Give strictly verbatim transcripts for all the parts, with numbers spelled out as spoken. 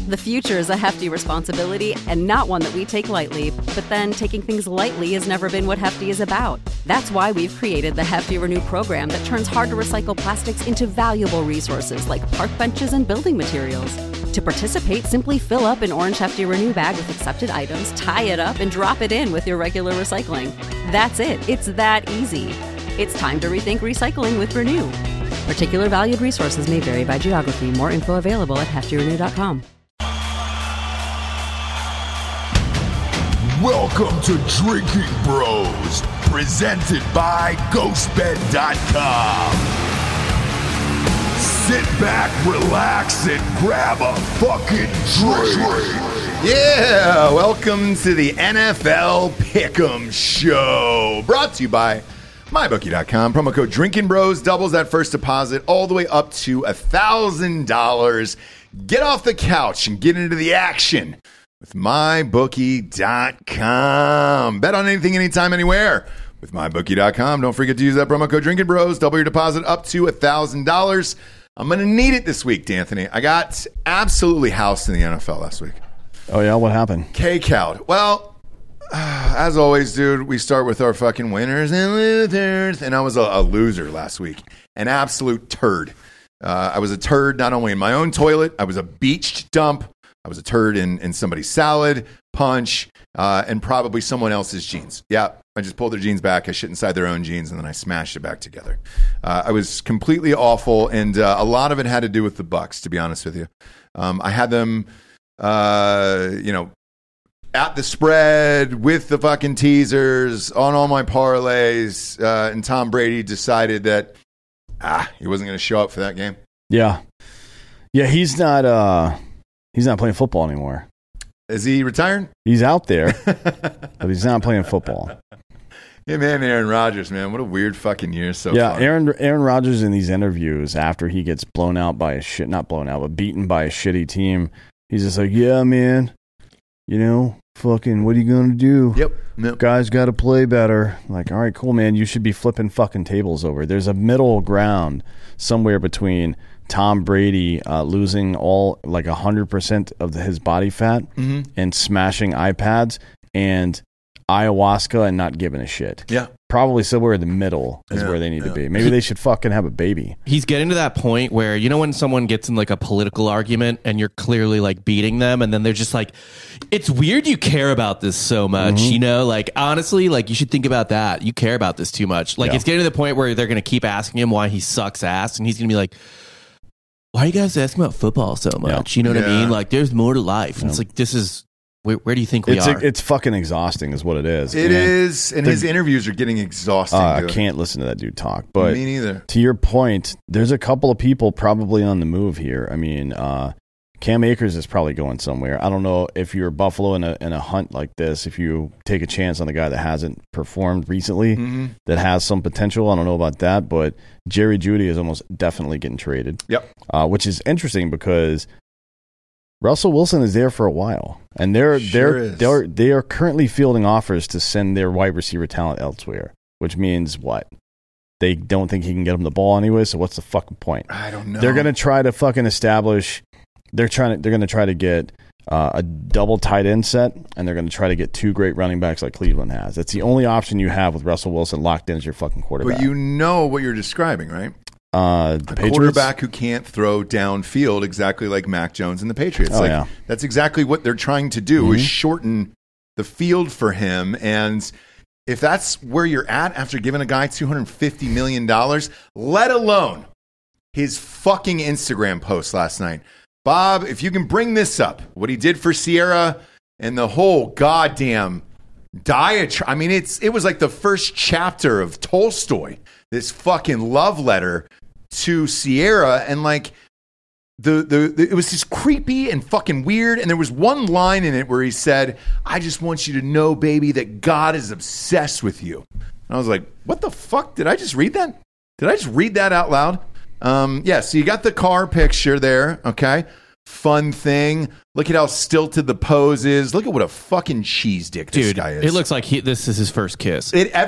The future is a hefty responsibility and not one that we take lightly. But then taking things lightly has never been what Hefty is about. That's why we've created the Hefty Renew program that turns hard-to-recycle plastics into valuable resources like park benches and building materials. To participate, simply fill up an orange Hefty Renew bag with accepted items, tie it up, and drop it in with your regular recycling. That's it. It's that easy. It's time to rethink recycling with Renew. Particular valued resources may vary by geography. More info available at hefty renew dot com. Welcome to Drinking Bros, presented by ghost bed dot com. Sit back, relax, and grab a fucking drink. Yeah, welcome to the N F L Pick'em Show, brought to you by my bookie dot com. Promo code Drinking Bros doubles that first deposit all the way up to one thousand dollars. Get off the couch and get into the action with my bookie dot com. Bet on anything, anytime, anywhere with my bookie dot com. Don't forget to use that promo code Drinking Bros. Double your deposit up to one thousand dollars. I'm going to need it this week, D'Anthony. I got absolutely housed in the N F L last week. Oh, yeah? What happened? K-Cowed. Well, uh, as always, dude, we start with our fucking winners and losers. And I was a, a loser last week. An absolute turd. Uh, I was a turd not only in my own toilet, I was a beached dump. I was a turd in, in somebody's salad, punch, uh, and probably someone else's jeans. Yeah, I just pulled their jeans back. I shit inside their own jeans, and then I smashed it back together. Uh, I was completely awful, and uh, a lot of it had to do with the Bucs, to be honest with you. Um, I had them, uh, you know, at the spread with the fucking teasers on all my parlays, uh, and Tom Brady decided that ah, he wasn't going to show up for that game. Yeah. Yeah, he's not... Uh... He's not playing football anymore. Is he retired? He's out there, but he's not playing football. Yeah, man, Aaron Rodgers, man. What a weird fucking year so yeah, far. Yeah, Aaron Aaron Rodgers in these interviews after he gets blown out by a shit, not blown out, but beaten by a shitty team, he's just like, yeah, man, you know, fucking, what are you going to do? Yep. yep. Guys got to play better. Like, all right, cool, man. You should be flipping fucking tables over. There's a middle ground somewhere between Tom Brady uh, losing all like one hundred percent of the, his body fat mm-hmm. and smashing iPads and ayahuasca and not giving a shit. Yeah. Probably somewhere in the middle is yeah, where they need yeah. to be. Maybe they should fucking have a baby. He's getting to that point where, you know, when someone gets in like a political argument and you're clearly like beating them and then they're just like, it's weird you care about this so much, mm-hmm. you know, like honestly, like you should think about that. You care about this too much. Like yeah. it's getting to the point where they're going to keep asking him why he sucks ass and he's going to be like, why are you guys asking about football so much? Yeah. You know what yeah. I mean? Like, there's more to life. And yeah. it's like, this is, where, where do you think we it's are? A, it's fucking exhausting is what it is. It and is. And the, his interviews are getting exhausting. Uh, I can't listen to that dude talk. But me neither. To your point, there's a couple of people probably on the move here. I mean, uh, Cam Akers is probably going somewhere. I don't know if you're Buffalo in a in a hunt like this, if you take a chance on the guy that hasn't performed recently, mm-hmm. that has some potential. I don't know about that, but Jerry Jeudy is almost definitely getting traded. Yep. Uh, which is interesting because Russell Wilson is there for a while, and they're sure they're is. they're they are currently fielding offers to send their wide receiver talent elsewhere, which means what? They don't think he can get them the ball anyway. So what's the fucking point? I don't know. They're gonna try to fucking establish. They're trying to. They're going to try to get uh, a double tight end set, and they're going to try to get two great running backs like Cleveland has. That's the only option you have with Russell Wilson locked in as your fucking quarterback. But you know what you're describing, right? Uh, the a Patriots? Quarterback who can't throw downfield exactly like Mac Jones and the Patriots. Oh, like, yeah. That's exactly what they're trying to do, mm-hmm. is shorten the field for him. And if that's where you're at after giving a guy two hundred fifty million dollars, let alone his fucking Instagram post last night. Bob, if you can bring this up, what he did for Sierra and the whole goddamn diatribe. I mean, it's it was like the first chapter of Tolstoy, this fucking love letter to Sierra. And like, the, the, the it was just creepy and fucking weird. And there was one line in it where he said, I just want you to know, baby, that God is obsessed with you. And I was like, what the fuck? Did I just read that? Did I just read that out loud? Um, yeah, so you got the car picture there, okay? Fun thing. Look at how stilted the pose is. Look at what a fucking cheese dick this Dude, guy is. it looks like he, this is his first kiss. It ever.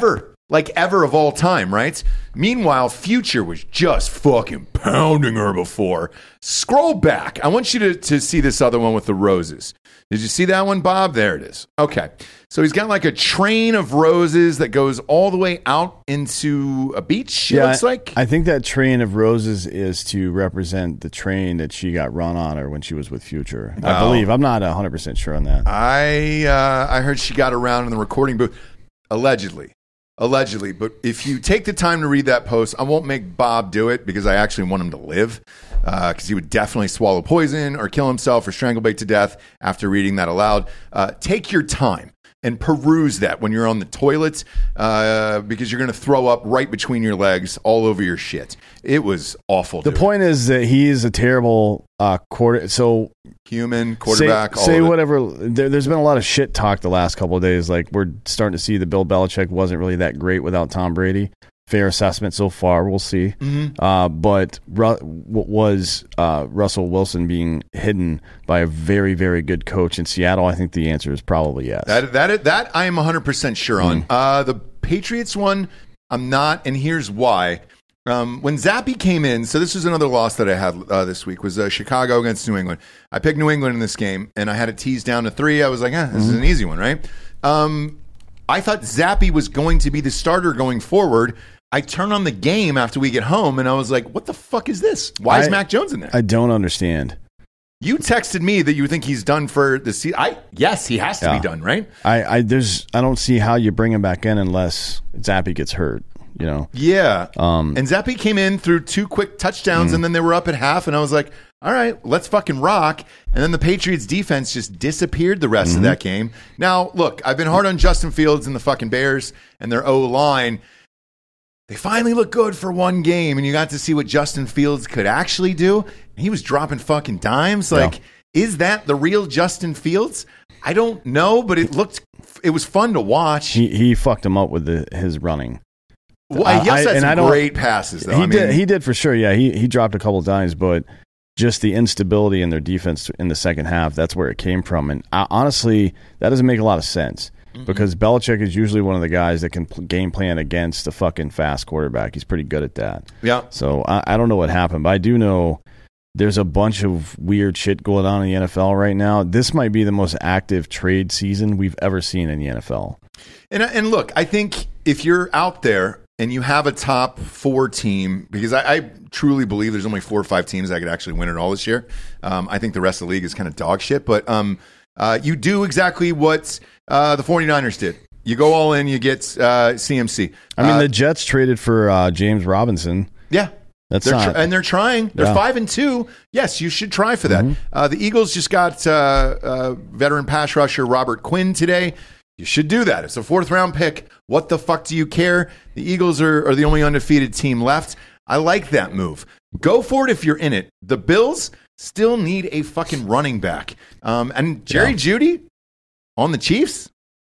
like ever of all time, right? Meanwhile, Future was just fucking pounding her before. Scroll back. I want you to, to see this other one with the roses. Did you see that one, Bob? There it is. Okay. So he's got like a train of roses that goes all the way out into a beach, it Yeah, looks like. I think that train of roses is to represent the train that she got run on her when she was with Future. I Oh. believe. I'm not one hundred percent sure on that. I uh, I heard she got around in the recording booth, allegedly. Allegedly. But if you take the time to read that post, I won't make Bob do it because I actually want him to live. Because uh, he would definitely swallow poison or kill himself or strangle bait to death after reading that aloud. Uh, take your time and peruse that when you're on the toilet uh, because you're going to throw up right between your legs all over your shit. It was awful. The dude. point is that he is a terrible uh, quarter. So Human, quarterback, say, all say of it. whatever. There, there's been a lot of shit talk the last couple of days. Like we're starting to see that Bill Belichick wasn't really that great without Tom Brady. Fair assessment so far. We'll see. Mm-hmm. Uh, but Ru- what was uh, Russell Wilson being hidden by a very, very good coach in Seattle? I think the answer is probably yes. That that that I am one hundred percent sure on. Mm. Uh, the Patriots one, I'm not, and here's why. Um, when Zappe came in, so this was another loss that I had uh, this week, was uh, Chicago against New England. I picked New England in this game, and I had it teased down to three. I was like, eh, this Mm-hmm. is an easy one, right? Um, I thought Zappe was going to be the starter going forward. I turn on the game after we get home, and I was like, what the fuck is this? Why is I- Mac Jones in there? I don't understand. You texted me that you think he's done for the season. I Yes, he has to Yeah. be done, right? I, I there's I don't see how you bring him back in unless Zappe gets hurt. You know. Yeah. Um, and Zappe came in through two quick touchdowns, and then they were up at half, and I was like, all right, let's fucking rock. And then the Patriots defense just disappeared the rest of that game. Now, look, I've been hard on Justin Fields and the fucking Bears and their O-line. They finally look good for one game, and you got to see what Justin Fields could actually do. He was dropping fucking dimes. Like, Yeah. is that the real Justin Fields? I don't know, but it looked, it was fun to watch. he he fucked him up with the, his running. Well, he I- also had and I some don't- great passes, though. He I mean, did. He did for sure. Yeah, he he dropped a couple of times, but just the instability in their defense in the second half. That's where it came from. And uh, honestly, that doesn't make a lot of sense Mm-hmm. because Belichick is usually one of the guys that can pl- game plan against a fucking fast quarterback. He's pretty good at that. yeah. So I, I don't know what happened, but I do know there's a bunch of weird shit going on in the N F L right now. This might be the most active trade season we've ever seen in the N F L. And and look, I think if you're out there and you have a top four team, because I, I truly believe there's only four or five teams that could actually win it all this year. Um, I think the rest of the league is kind of dog shit, but um, uh, you do exactly what uh, the 49ers did. You go all in, you get uh, C M C. I mean, Uh, the Jets traded for uh, James Robinson. yeah. That's They're not, tr- and they're trying. They're Yeah. five and two. Yes, you should try for that. Uh, the Eagles just got uh, uh, veteran pass rusher Robert Quinn today. You should do that. It's a fourth round pick. What the fuck do you care? The Eagles are, are the only undefeated team left. I like that move. Go for it if you're in it. The Bills still need a fucking running back. Um, and Jerry Yeah. Jeudy on the Chiefs.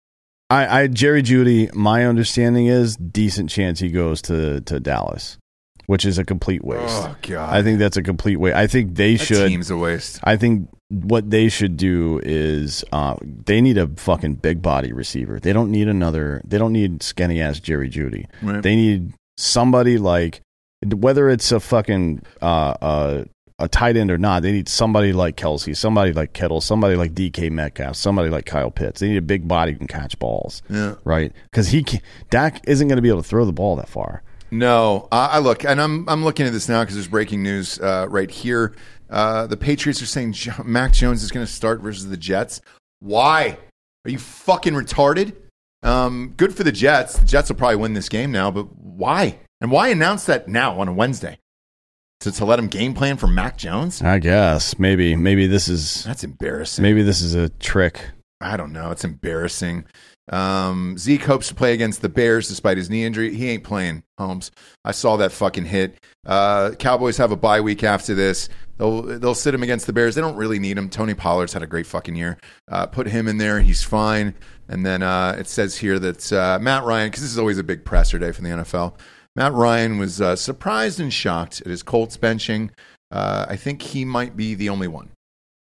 I, I Jerry Jeudy, my understanding is decent chance he goes to, to Dallas, which is a complete waste. Oh God, I think that's a complete waste. I think they that should. team's a waste. I think what they should do is uh, they need a fucking big body receiver. They don't need another. They don't need skinny ass Jerry Jeudy. Right. They need somebody like whether it's a fucking uh, uh, a tight end or not. They need somebody like Kelsey, somebody like Kittle, somebody like D K Metcalf, somebody like Kyle Pitts. They need a big body who can catch balls. Yeah. Right? Because he can, Dak isn't going to be able to throw the ball that far. No, I, I look, and I'm I'm looking at this now because there's breaking news uh, right here. Uh, the Patriots are saying jo- Mac Jones is going to start versus the Jets. Why? Are you fucking retarded? Um, good for the Jets. The Jets will probably win this game now, but why? And why announce that now on a Wednesday? To to let him game plan for Mac Jones? I guess maybe maybe this is That's embarrassing. maybe this is a trick. I don't know. It's embarrassing. Um, Zeke hopes to play against the Bears despite his knee injury. He ain't playing, Holmes. I saw that fucking hit. Uh, Cowboys have a bye week after this. They'll they'll sit him against the Bears. They don't really need him. Tony Pollard's had a great fucking year. Uh, put him in there. He's fine. And then uh, it says here that uh, Matt Ryan, because this is always a big presser day for the N F L, Matt Ryan was uh, surprised and shocked at his Colts benching. Uh, I think he might be the only one.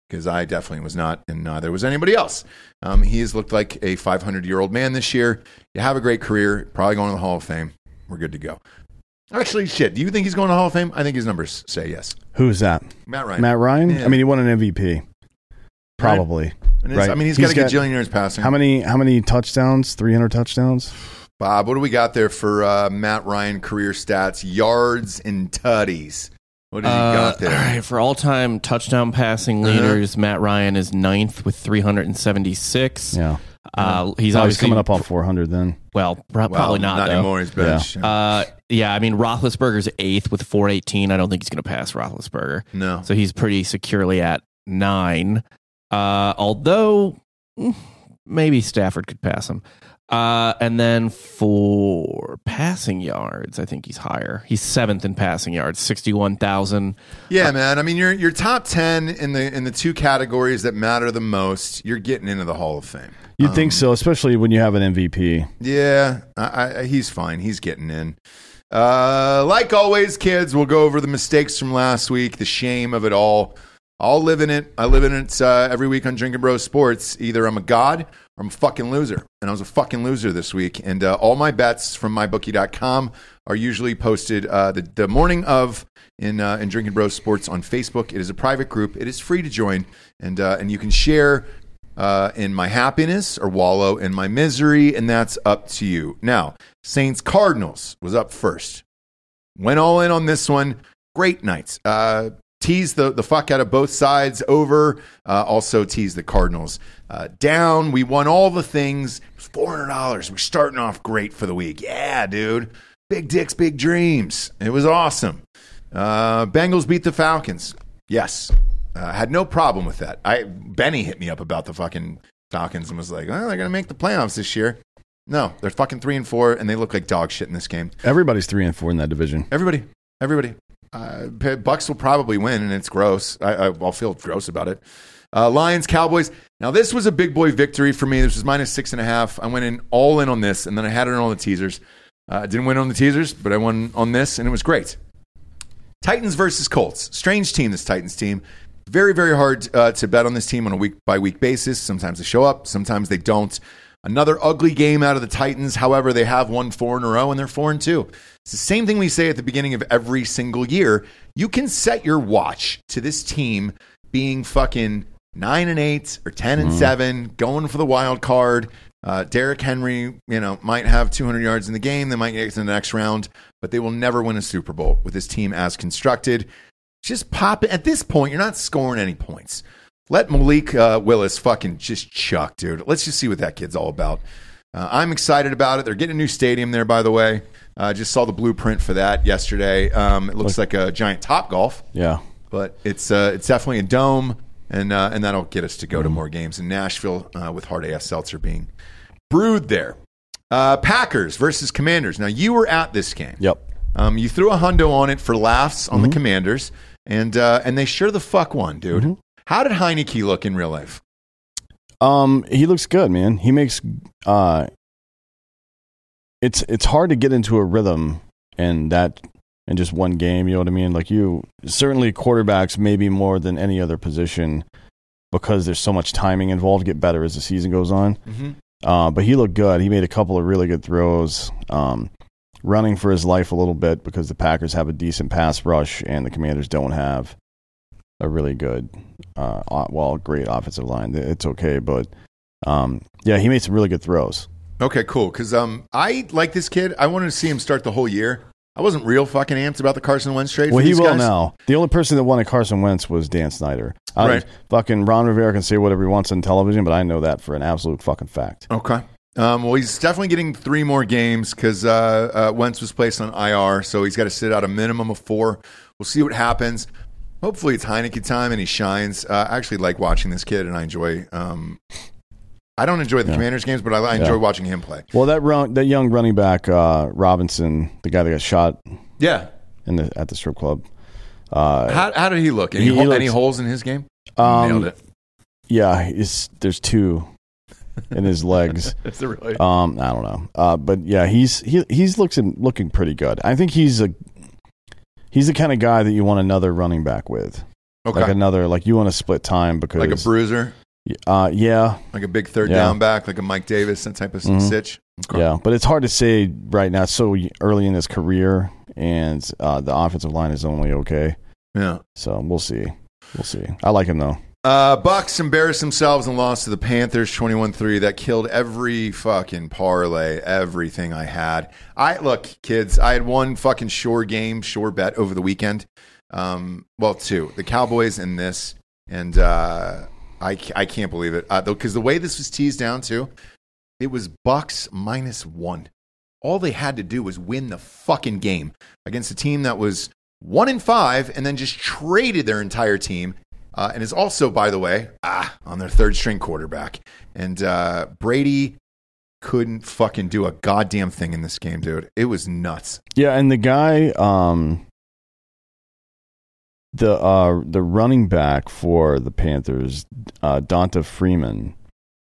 because I definitely was not, and neither was anybody else. Um, he has looked like a five hundred year old man this year. You have a great career, probably going to the Hall of Fame. We're good to go. Actually, shit. Do you think he's going to the Hall of Fame? I think his numbers say yes. Who's that? Matt Ryan. Matt Ryan? Yeah. I mean, he won an M V P. Probably. Right. Right. I mean, he's, he's got to get got, jillion yards passing. How many How many touchdowns? three hundred touchdowns? Bob, what do we got there for uh, Matt Ryan career stats, yards and tutties? What has he Uh, got there? All right, for all-time touchdown passing Uh-huh. leaders, Matt Ryan is ninth with three hundred seventy-six. Yeah. Uh, he's Oh, he's obviously coming up on four hundred then. Well, pro- Well, probably not, Not though. anymore. He's bench. Uh, yeah, I mean, Roethlisberger's eighth with four eighteen. I don't think he's going to pass Roethlisberger. No. So he's pretty securely at nine. Uh, although, mm, maybe Stafford could pass him. Uh, and then for passing yards, I think he's higher. He's seventh in passing yards, sixty-one thousand. Yeah, man. I mean, you're you're top ten in the in the two categories that matter the most. You're getting into the Hall of Fame. You'd Um, think so, especially when you have an M V P. Yeah, I, I, he's fine. He's getting in. Uh, like always, kids, we'll go over the mistakes from last week, the shame of it all. I'll live in it. I live in it uh, every week on Drinking Bros Sports. Either I'm a god or I'm a fucking loser. And I was a fucking loser this week. And uh, all my bets from my bookie dot com are usually posted uh, the, the morning of in uh, in Drinking Bros Sports on Facebook. It is a private group. It is free to join. And, uh, and you can share uh, in my happiness or wallow in my misery. And that's up to you. Now, Saints Cardinals was up first. Went all in on this one. Great night. Uh, teased the, the fuck out of both sides over. Uh, also teased the Cardinals uh, down. We won all the things. It was four hundred dollars. We're starting off great for the week. Yeah, dude. Big dicks, big dreams. It was awesome. Uh, Bengals beat the Falcons. Yes. Uh, had no problem with that. I Benny hit me up about the fucking Falcons and was like, oh, they're going to make the playoffs this year. No, they're fucking three and four, and they look like dog shit in this game. Everybody's three and four in that division. Everybody. Everybody. Uh, Bucks will probably win, and it's gross. I, I, I'll feel gross about it. Uh, Lions, Cowboys. Now, this was a big boy victory for me. This was minus six and a half. I went in all in on this, and then I had it on all the teasers. I uh, didn't win on the teasers, but I won on this, and it was great. Titans versus Colts. Strange team, this Titans team. Very, very hard uh, to bet on this team on a week-by-week basis. Sometimes they show up. Sometimes they don't. Another ugly game out of the Titans. However, they have won four in a row, and they're four and two. It's the same thing we say at the beginning of every single year. You can set your watch to this team being fucking nine and eight or ten and seven, going for the wild card. Uh, Derrick Henry, you know, might have two hundred yards in the game. They might get to the next round, but they will never win a Super Bowl with this team as constructed. Just pop it. At this point, you're not scoring any points. Let Malik uh, Willis fucking just chuck, dude. Let's just see what that kid's all about. Uh, I'm excited about it. They're getting a new stadium there, by the way. I uh, just saw the blueprint for that yesterday. Um, it looks like a giant Topgolf. Yeah. But it's uh, it's definitely a dome, and uh, and that'll get us to go to more games in Nashville uh, with Hard A F Seltzer being brewed there. Uh, Packers versus Commanders. Now, you were at this game. Yep. Um, you threw a hundo on it for laughs on mm-hmm. the Commanders, and uh, and they sure the fuck won, dude. Mm-hmm. How did Heineke look in real life? Um, he looks good, man. He makes uh, it's it's hard to get into a rhythm and that in just one game. You know what I mean? Like you certainly quarterbacks maybe more than any other position because there's so much timing involved. Get better as the season goes on. Mm-hmm. Uh, but he looked good. He made a couple of really good throws. Um, running for his life a little bit because the Packers have a decent pass rush and the Commanders don't have a really good, uh, well, great offensive line. It's okay, but um, yeah, he made some really good throws. Okay, cool. Because um, I like this kid. I wanted to see him start the whole year. I wasn't real fucking amped about the Carson Wentz trade. Well, for he these will guys. now. The only person that wanted Carson Wentz was Dan Snyder. I, right. Fucking Ron Rivera can say whatever he wants on television, but I know that for an absolute fucking fact. Okay. Um, well, he's definitely getting three more games because uh, uh, Wentz was placed on I R, so he's got to sit out a minimum of four. We'll see what happens. Hopefully it's Heineke time and he shines. Uh, I actually like watching this kid, and I enjoy um, – I don't enjoy the yeah. Commanders games, but I, I enjoy yeah. watching him play. Well, that run, that young running back, uh, Robinson, the guy that got shot yeah. in the at the strip club. Uh, how, how did he look? Any, he, he hole, looks, any holes in his game? Um, Nailed it. Yeah, it's, there's two in his legs. Is it really? Um, I don't know, uh, but yeah, he's he he's looking looking pretty good. I think he's a he's the kind of guy that you want another running back with. Okay. Like another, like you want to split time because Like a bruiser, uh, yeah, like a big third Yeah. down back, like a Mike Davis, that type of Mhm. sitch. Okay. yeah. But it's hard to say right now. It's so early in his career, and uh, the offensive line is only okay. Yeah. So we'll see. We'll see. I like him though. Uh, Bucks embarrassed themselves and lost to the Panthers twenty-one three. That killed every fucking parlay, everything I had. I look, kids, I had one fucking sure game, sure bet over the weekend. Um, well, two, the Cowboys and this, and uh, I I can't believe it uh, though, because the way this was teased down too, it was Bucks minus one. All they had to do was win the fucking game against a team that was one in five, and then just traded their entire team. Uh, and is also, by the way, ah, on their third string quarterback. And uh, Brady couldn't fucking do a goddamn thing in this game, dude. It was nuts. Yeah, and the guy, um, the uh, the running back for the Panthers, uh, Donta Freeman,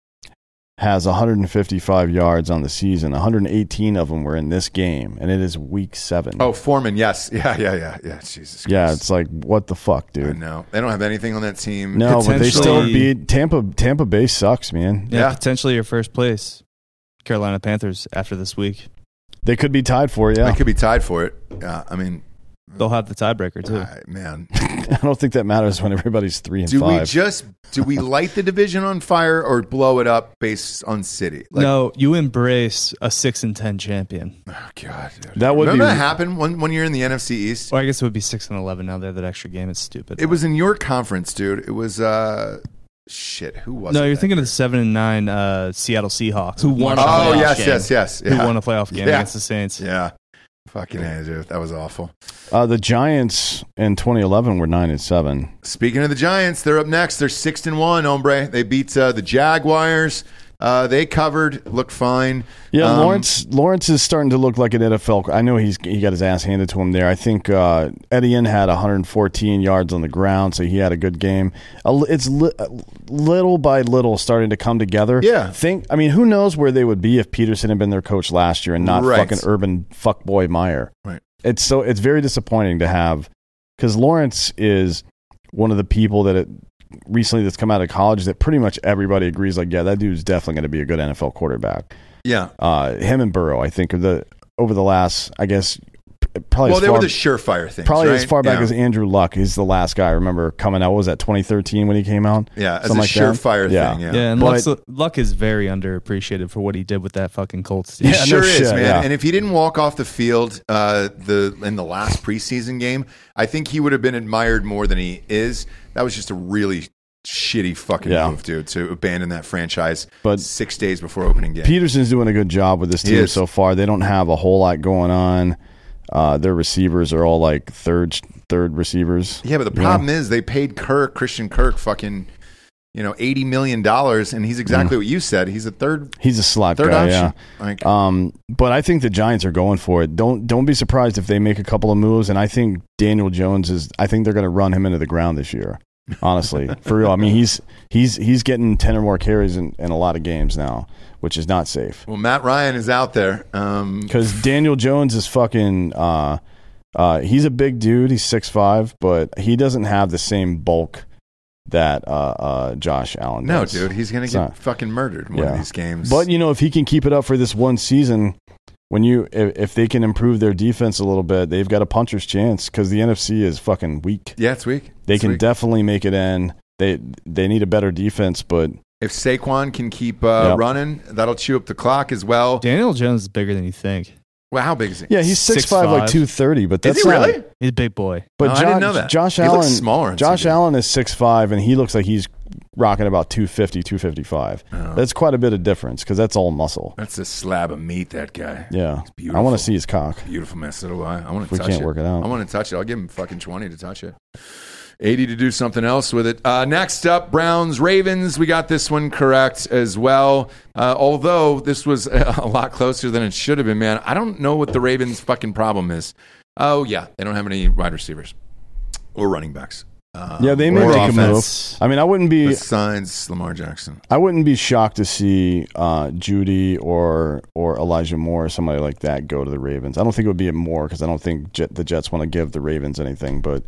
has one hundred fifty-five yards on the season. one hundred eighteen of them were in this game, and it is week seven. Oh, Foreman, yes. Yeah, yeah, yeah. Yeah, Jesus Christ. Yeah, it's like, what the fuck, I dude? know. They don't have anything on that team. No, but they still Potentially- beat Tampa. Tampa Bay sucks, man. Yeah, Yeah. potentially your first place, Carolina Panthers, after this week. They could be tied for it, yeah. They could be tied for it. Yeah, I mean, They'll have the tiebreaker, too. uh, man. I don't think that matters when everybody's three and Do five. we just, do we light the division on fire or blow it up based on City? Like, no, you embrace a six and ten champion. Oh, God. Dude. That would Remember be- that happened one, one year in the N F C East? Or I guess it would be six and eleven now. They have that extra game. It's stupid. It was in your conference, dude. It was, uh, shit, who was it? no, you're that thinking year? of the seven and nine uh, Seattle Seahawks, Who won a Oh, playoff yes, game. yes, yes. who Yeah. won a playoff game Yeah. against the Saints. Yeah. Fucking A, dude. That was awful. Uh, the Giants in twenty eleven were nine and seven. Speaking of the Giants, they're up next. They're six and one, hombre. They beat uh, the Jaguars. Uh, they covered, looked fine. Yeah, Um, Lawrence Lawrence is starting to look like an N F L. I know he's he got his ass handed to him there. I think uh, Etienne had one hundred fourteen yards on the ground, so he had a good game. A li- It's li- little by little starting to come together. Yeah. think. I mean, who knows where they would be if Peterson had been their coach last year and not Right. fucking Urban fuckboy Meyer. Right. It's so it's very disappointing to have because Lawrence is one of the people that it, recently that's come out of college that pretty much everybody agrees like, yeah, that dude's definitely going to be a good N F L quarterback. Yeah. Uh, him and Burrow, I think, are the over the last, I guess, p- probably Well, as they far, were the surefire things. probably right? as far back yeah. as Andrew Luck. He's the last guy I remember coming out. What was that, twenty thirteen when he came out? Yeah, as Something a like that? surefire Yeah. thing. Yeah. Yeah, and But- Luck's, Luck is very underappreciated for what he did with that fucking Colts team. He Yeah, no sure is, shit, man. yeah. And if he didn't walk off the field uh, the in the last preseason game, I think he would have been admired more than he is. That was just a really shitty fucking Yeah. move, dude, to abandon that franchise But- six days before opening game. Peterson's doing a good job with this He team is. so far. They don't have a whole lot going on. Uh, their receivers are all like third third receivers. yeah, but the you know? problem is they paid Kirk, Christian Kirk, fucking, you know, eighty million dollars, and he's exactly what you said. He's a third He's a slot third guy, option. yeah. Like, Um, but I think the Giants are going for it. Don't don't be surprised if they make a couple of moves. And I think Daniel Jones is. I think they're going to run him into the ground this year. Honestly, for real. I mean, he's he's he's getting ten or more carries in, in a lot of games now, which is not safe. well, Matt Ryan is out there. Um, Because Daniel Jones is fucking. Uh, uh, he's a big dude. He's six five, but he doesn't have the same bulk that uh, uh, Josh Allen no, does. dude, he's gonna It's get not- fucking murdered in one of these games. But you know, if he can keep it up for this one season, when you if, if they can improve their defense a little bit, they've got a puncher's chance because the N F C is fucking weak. yeah, it's weak. They It's can weak. definitely make it in. They they need a better defense, but If Saquon can keep uh, Yep. running, that'll chew up the clock as well. Daniel Jones is bigger than you think. Well, how big is he? yeah, he's six five, like six five. two thirty. But Is that's he not- really? He's a big boy. But No, I Josh, didn't know that. Josh He Allen, looks smaller on Josh T V. Allen is six five, and he looks like he's rocking about two fifty, two fifty-five. Oh. That's quite a bit of difference because that's all muscle. That's a slab of meat, that guy. Yeah, I beautiful. want to see his cock. Beautiful, man. So do I. I want to we touch can't it. work it out. I want to touch it. I'll give him fucking twenty to touch it. eighty to do something else with it. Uh, next up, Browns, Ravens. We got this one correct as well. Uh, although this was a lot closer than it should have been, man. I don't know what the Ravens' fucking problem is. Oh, yeah. They don't have any wide receivers or running backs. Uh, Yeah, they may or make a offense. move. I mean, I wouldn't be Besides Lamar Jackson. I wouldn't be shocked to see uh, Judy or or Elijah Moore or somebody like that go to the Ravens. I don't think it would be a Moore because I don't think Jet, the Jets want to give the Ravens anything. But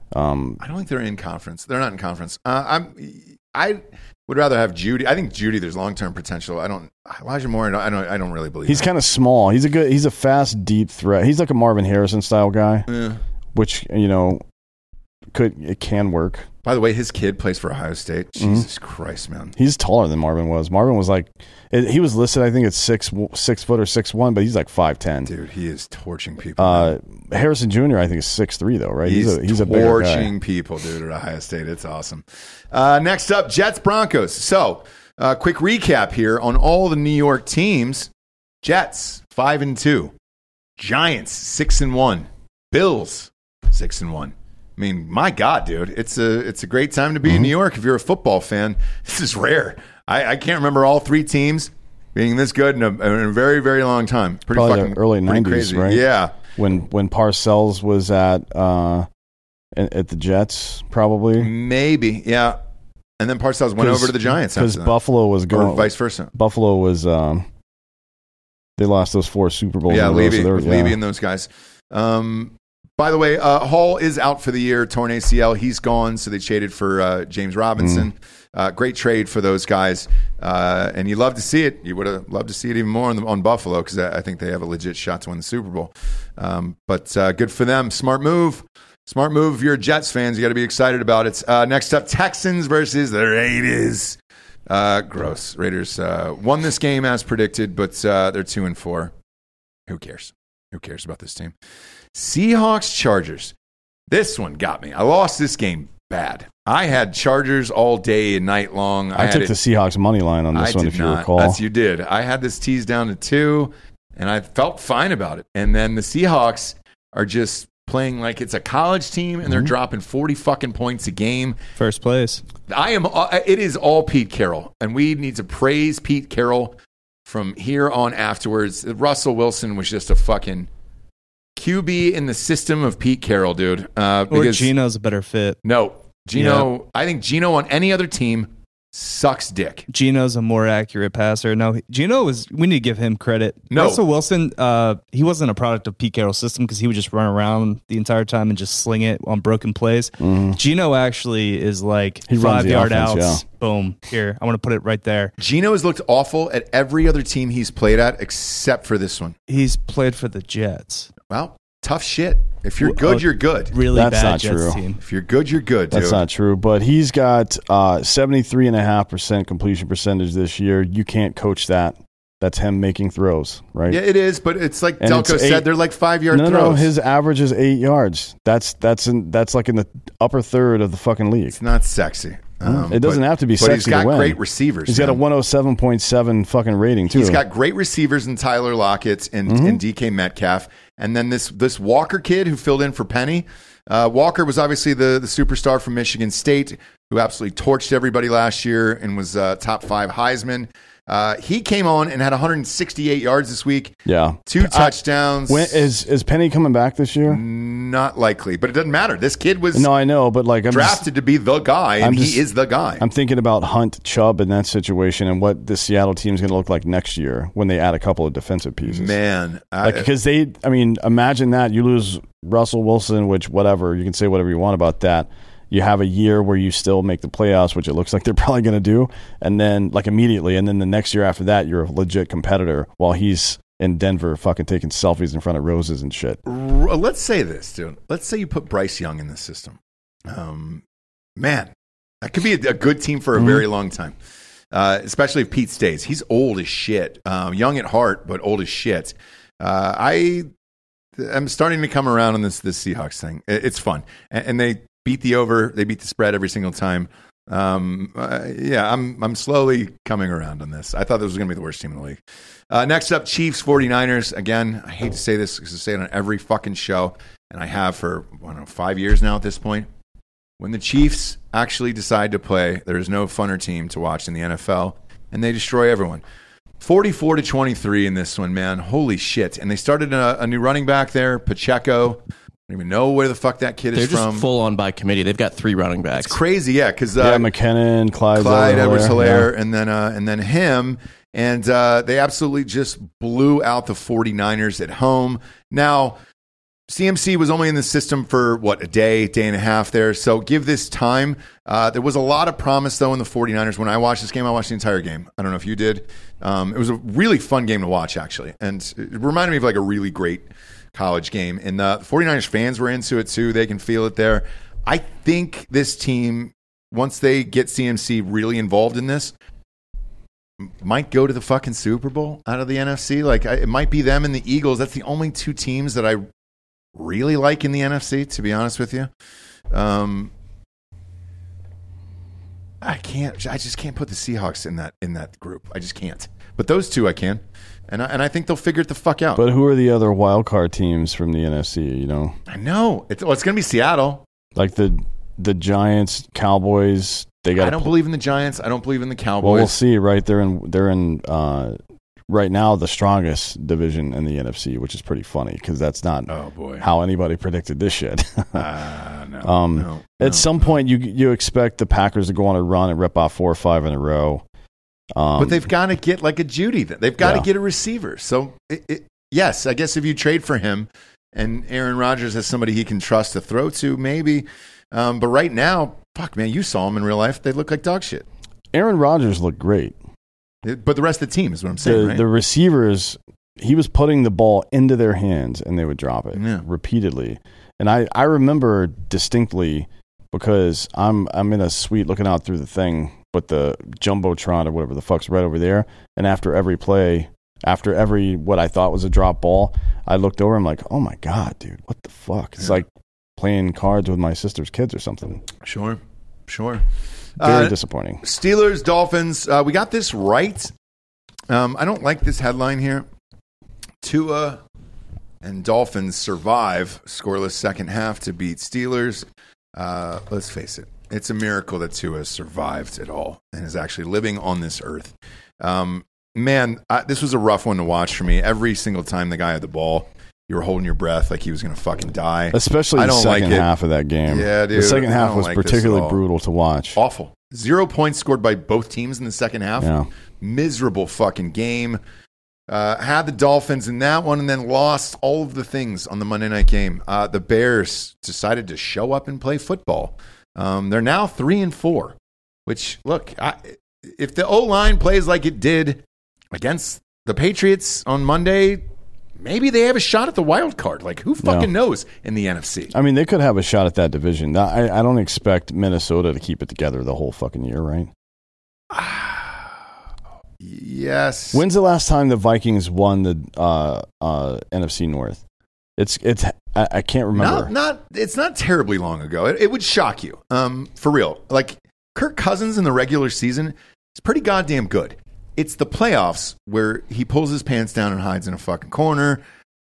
Um, I don't think they're in conference. They're not in conference. Uh, I'm. I would rather have Judy. I think Judy. There's long term potential. I don't. Elijah Moore. I don't. I don't really believe. He's kind of small. He's a good. He's a fast, deep threat. He's like a Marvin Harrison style guy, yeah. which you know could it can work. By the way, his kid plays for Ohio State. Mm-hmm. Jesus Christ, man. He's taller than Marvin was. Marvin was like, it, he was listed, I think, at six six foot or six one, but he's like five ten. Dude, he is torching people. Uh, Harrison Junior, I think, is six three though, right? He's, he's a, he's a torching bigger guy. people, dude, at Ohio State. It's awesome. Uh, next up, Jets Broncos. So, uh, quick recap here on all the New York teams. Jets five and two, Giants six and one, Bills six and one. I mean, my God, dude, it's a it's a great time to be mm-hmm. in New York if you're a football fan. This is rare. I, I can't remember all three teams being this good in a, in a very, very long time. Pretty Probably fucking the early pretty nineties, crazy. right? Yeah. When when Parcells was at uh, at, at the Jets, probably maybe, yeah. And then Parcells went over to the Giants because Buffalo was going, or vice versa. Buffalo was um, they lost those four Super Bowls. Yeah, in a row, Levy, so they were- with yeah. Levy and those guys. Um, by the way, uh, Hall is out for the year, torn A C L. He's gone, so they traded for uh, James Robinson. Mm. Uh, great trade for those guys, uh, and you love to see it. You would have loved to see it even more on, the, on Buffalo because I, I think they have a legit shot to win the Super Bowl. Um, but uh, good for them. Smart move. Smart move. If you're a Jets fans, you got to be excited about it. Uh, next up, Texans versus the Raiders. Uh, gross. Raiders uh, won this game as predicted, but uh, they're two and four. Who cares? Who cares about this team? Seahawks Chargers. This one got me. I lost this game bad. I had Chargers all day and night long. I, I took it, the Seahawks money line on this I one, did if you not. recall. That's you did. I had this tease down to two, and I felt fine about it. And then the Seahawks are just playing like it's a college team, and Mm-hmm. they're dropping forty fucking points a game. First place. I am. It is all Pete Carroll, and we need to praise Pete Carroll from here on afterwards. Russell Wilson was just a fucking Q B in the system of Pete Carroll, dude. Uh, Or because Gino's a better fit. no, Gino. I think Gino on any other team sucks dick. Gino's a more accurate passer. No, he- Gino was. We need to give him credit. No. Russell Wilson. Uh, he wasn't a product of Pete Carroll's system because he would just run around the entire time and just sling it on broken plays. Gino actually is like He runs five the yard offense, outs. Boom. Here, I want to put it right there. Gino has looked awful at every other team he's played at except for this one. He's played for the Jets. Well, tough shit. If you're Well, good, oh, you're good. Really That's bad not Jets true. team. If you're good, you're good, dude. That's not true, but he's got uh, seventy-three point five percent completion percentage this year. You can't coach that. That's him making throws, right? Yeah, it is, but it's like And Delco it's said, eight- they're like five-yard no, throws. no, his average is eight yards. That's that's in, that's like in the upper third of the fucking league. It's not sexy. Um, It doesn't but- have to be but sexy he's got to win. great receivers. He's got a man. one oh seven point seven fucking rating too. He's got great receivers in Tyler Lockett and, Mm-hmm. and D K Metcalf. And then this this Walker kid who filled in for Penny. Uh, Walker was obviously the, the superstar from Michigan State who absolutely torched everybody last year and was uh, top five Heisman. Uh, he came on and had one hundred sixty-eight yards this week. yeah. Two touchdowns. When, is is Penny coming back this year? Not likely, but it doesn't matter. This kid was No, I know, but like I'm drafted to be the guy, and I'm just- he is the guy. I'm thinking about Hunt, Chubb in that situation, and what the Seattle team is going to look like next year when they add a couple of defensive pieces. Man, I- Like because they, I mean, imagine that you lose Russell Wilson, which whatever you can say whatever you want about that. You have a year where you still make the playoffs, which it looks like they're probably going to do, and then like immediately, and then the next year after that, you're a legit competitor while he's in Denver, fucking taking selfies in front of roses and shit. R- let's say this, dude. Let's say you put Bryce Young in the system. Um, man, that could be a, a good team for a very long time, uh, especially if Pete stays. He's old as shit, um, young at heart, but old as shit. Uh, I, I'm starting to come around on this this Seahawks thing. It, it's fun, and, and they beat the over, they beat the spread every single time. Um, uh, yeah, I'm I'm slowly coming around on this. I thought this was going to be the worst team in the league. Uh, next up, Chiefs, 49ers. Again, I hate to say this because I say it on every fucking show, and I have for, I don't know, five years now at this point. When the Chiefs actually decide to play, there is no funner team to watch in the N F L, and they destroy everyone. forty-four to twenty-three in this one, man. Holy shit. And they started a, a new running back there, Pacheco. I don't even know where the fuck that kid They're is just from. full on by committee. They've got three running backs. It's crazy, yeah, because uh, yeah, McKinnon, Clyde, Clyde Edwards-Helaire, yeah. and then uh, and then him, and uh, they absolutely just blew out the 49ers at home. Now, C M C was only in the system for, what, a day, day and a half there. So give this time. Uh, there was a lot of promise, though, in the 49ers. When I watched this game, I watched the entire game. I don't know if you did. Um, it was a really fun game to watch, actually. And it reminded me of like a really great college game. And the 49ers fans were into it, too. They can feel it there. I think this team, once they get C M C really involved in this, might go to the fucking Super Bowl out of the N F C. Like, I, it might be them and the Eagles. That's the only two teams that I really like in the N F C, to be honest with you. Um, I can't. I just can't put the Seahawks in that in that group. I just can't. But those two I can, and I, and I think they'll figure it the fuck out. But who are the other wild card teams from the N F C? You know, I know it's well, it's going to be Seattle. Like the the Giants, Cowboys. They got. I don't pl- believe in the Giants. I don't believe in the Cowboys. Well, we'll see. Right, they're in. They're in. Uh, right now, the strongest division in the N F C, which is pretty funny because that's not oh boy. how anybody predicted this shit. uh, no, um, no, at no, some no. point, you you expect the Packers to go on a run and rip off four or five in a row. Um, but they've got to get like a Judy. They've got to Yeah. get a receiver. So, it, it, yes, I guess if you trade for him and Aaron Rodgers has somebody he can trust to throw to, maybe. Um, but right now, fuck, man, you saw them in real life. They look like dog shit. Aaron Rodgers looked great. It- but the rest of the team is what I'm saying, The, right? the receivers, he was putting the ball into their hands and they would drop it Yeah. repeatedly. And I, I remember distinctly because I'm I'm in a suite looking out through the thing, but the Jumbotron or whatever the fuck's right over there. And after every play, after every what I thought was a drop ball, I looked over. I'm like, oh my god, dude, what the fuck? It's Yeah. like playing cards with my sister's kids or something. Sure, sure. Very Uh, disappointing. Steelers, Dolphins. Uh, we got this right. Um, I don't like this headline here. Tua and Dolphins survive scoreless second half to beat Steelers. Uh, let's face it. It's a miracle that Tua has survived at all and is actually living on this earth. Um, man, I, this was a rough one to watch for me. Every single time the guy had the ball, you were holding your breath like he was going to fucking die. Especially I the don't second like it. half of that game. Yeah, dude. The second I half don't was like this at particularly all. brutal to watch. Awful. Zero points scored by both teams in the second half. Yeah. Miserable fucking game. Uh, had the Dolphins in that one and then lost all of the things on the Monday night game. Uh, the Bears decided to show up and play football. Um, they're now three and four, which, look, I, if the O-line plays like it did against the Patriots on Monday, maybe they have a shot at the wild card. Like, who fucking Yeah. knows in the N F C? I mean, they could have a shot at that division. I, I don't expect Minnesota to keep it together the whole fucking year, right? Yes. When's the last time the Vikings won the uh, uh, N F C North? It's it's I, I can't remember. Not, not it's not terribly long ago. It, it would shock you, um, for real. Like Kirk Cousins in the regular season is pretty goddamn good. It's the playoffs where he pulls his pants down and hides in a fucking corner.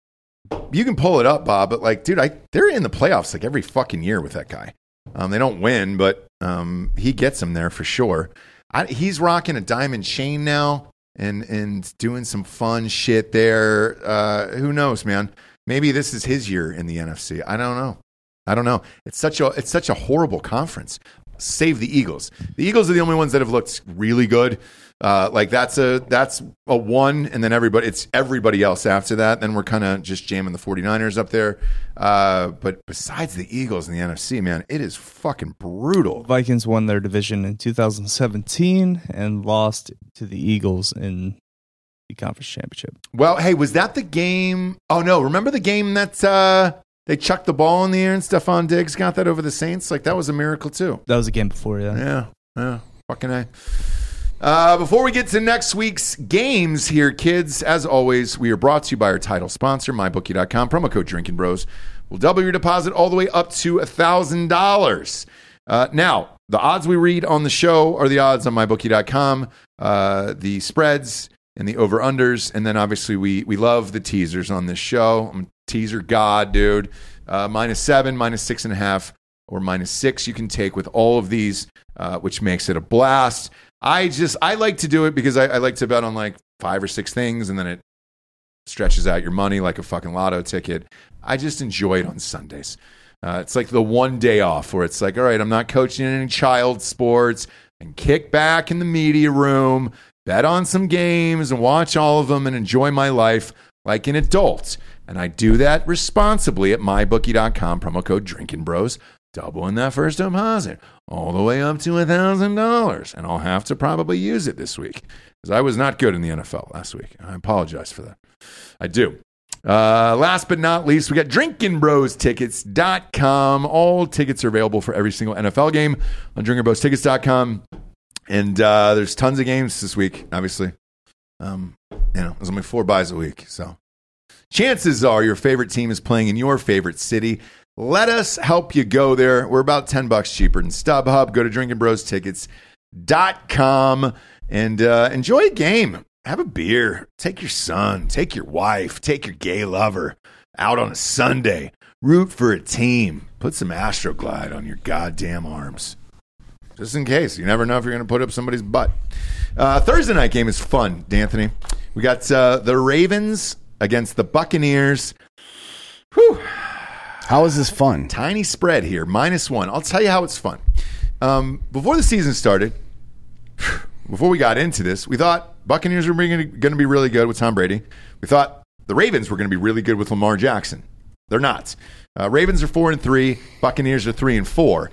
You can pull it up, Bob, but like, dude, I they're in the playoffs like every fucking year with that guy. Um, they don't win, but um, he gets them there for sure. I, he's rocking a diamond chain now and and doing some fun shit there. Uh, who knows, man? Maybe this is his year in the N F C. I don't know. I don't know. It's such a it's such a horrible conference. Save the Eagles. The Eagles are the only ones that have looked really good. Uh, like that's a that's a one, and then everybody it's everybody else after that. Then we're kind of just jamming the 49ers up there. Uh, but besides the Eagles in the N F C, man, it is fucking brutal. Vikings won their division in two thousand seventeen and lost to the Eagles in the conference championship. Well, hey, was that the game? Oh no, remember the game that uh, they chucked the ball in the air and Stephon Diggs got that over the Saints? Like that was a miracle too. That was a game before, yeah. Yeah, yeah, fucking A. Uh, before we get to next week's games here, kids, as always, we are brought to you by our title sponsor, my bookie dot com. Promo code Drinking Bros will double your deposit all the way up to one thousand dollars. Uh, now, the odds we read on the show are the odds on my bookie dot com, uh, the spreads and the over-unders, and then obviously we we love the teasers on this show. I'm a teaser god, dude. Uh, minus seven, minus six and a half, or minus six you can take with all of these, uh, which makes it a blast. I just, I like to do it because I, I like to bet on like five or six things and then it stretches out your money like a fucking lotto ticket. I just enjoy it on Sundays. Uh, it's like the one day off where it's like, all right, I'm not coaching any child sports and kick back in the media room, bet on some games and watch all of them and enjoy my life like an adult. And I do that responsibly at my bookie dot com, promo code Drinking Bros, doubling that first deposit all the way up to one thousand dollars. And I'll have to probably use it this week because I was not good in the N F L last week. I apologize for that. I do. Uh, last but not least, we got drinking bros tickets dot com. All tickets are available for every single N F L game on drinking bros tickets dot com. And uh, there's tons of games this week, obviously. Um, you know, there's only four buys a week. So chances are your favorite team is playing in your favorite city. Let us help you go there. We're about ten bucks cheaper than StubHub. Go to drinking bros tickets dot com and uh, enjoy a game. Have a beer. Take your son. Take your wife. Take your gay lover out on a Sunday. Root for a team. Put some Astroglide on your goddamn arms. Just in case. You never know if you're going to put up somebody's butt. Uh, Thursday night game is fun, D'Anthony. We got uh, the Ravens against the Buccaneers. Whew. How is this fun? Tiny spread here, minus one. I'll tell you how it's fun. Um, before the season started, before we got into this, we thought Buccaneers were going to be really good with Tom Brady. We thought the Ravens were going to be really good with Lamar Jackson. They're not. Uh, Ravens are four and three. Buccaneers are three and four.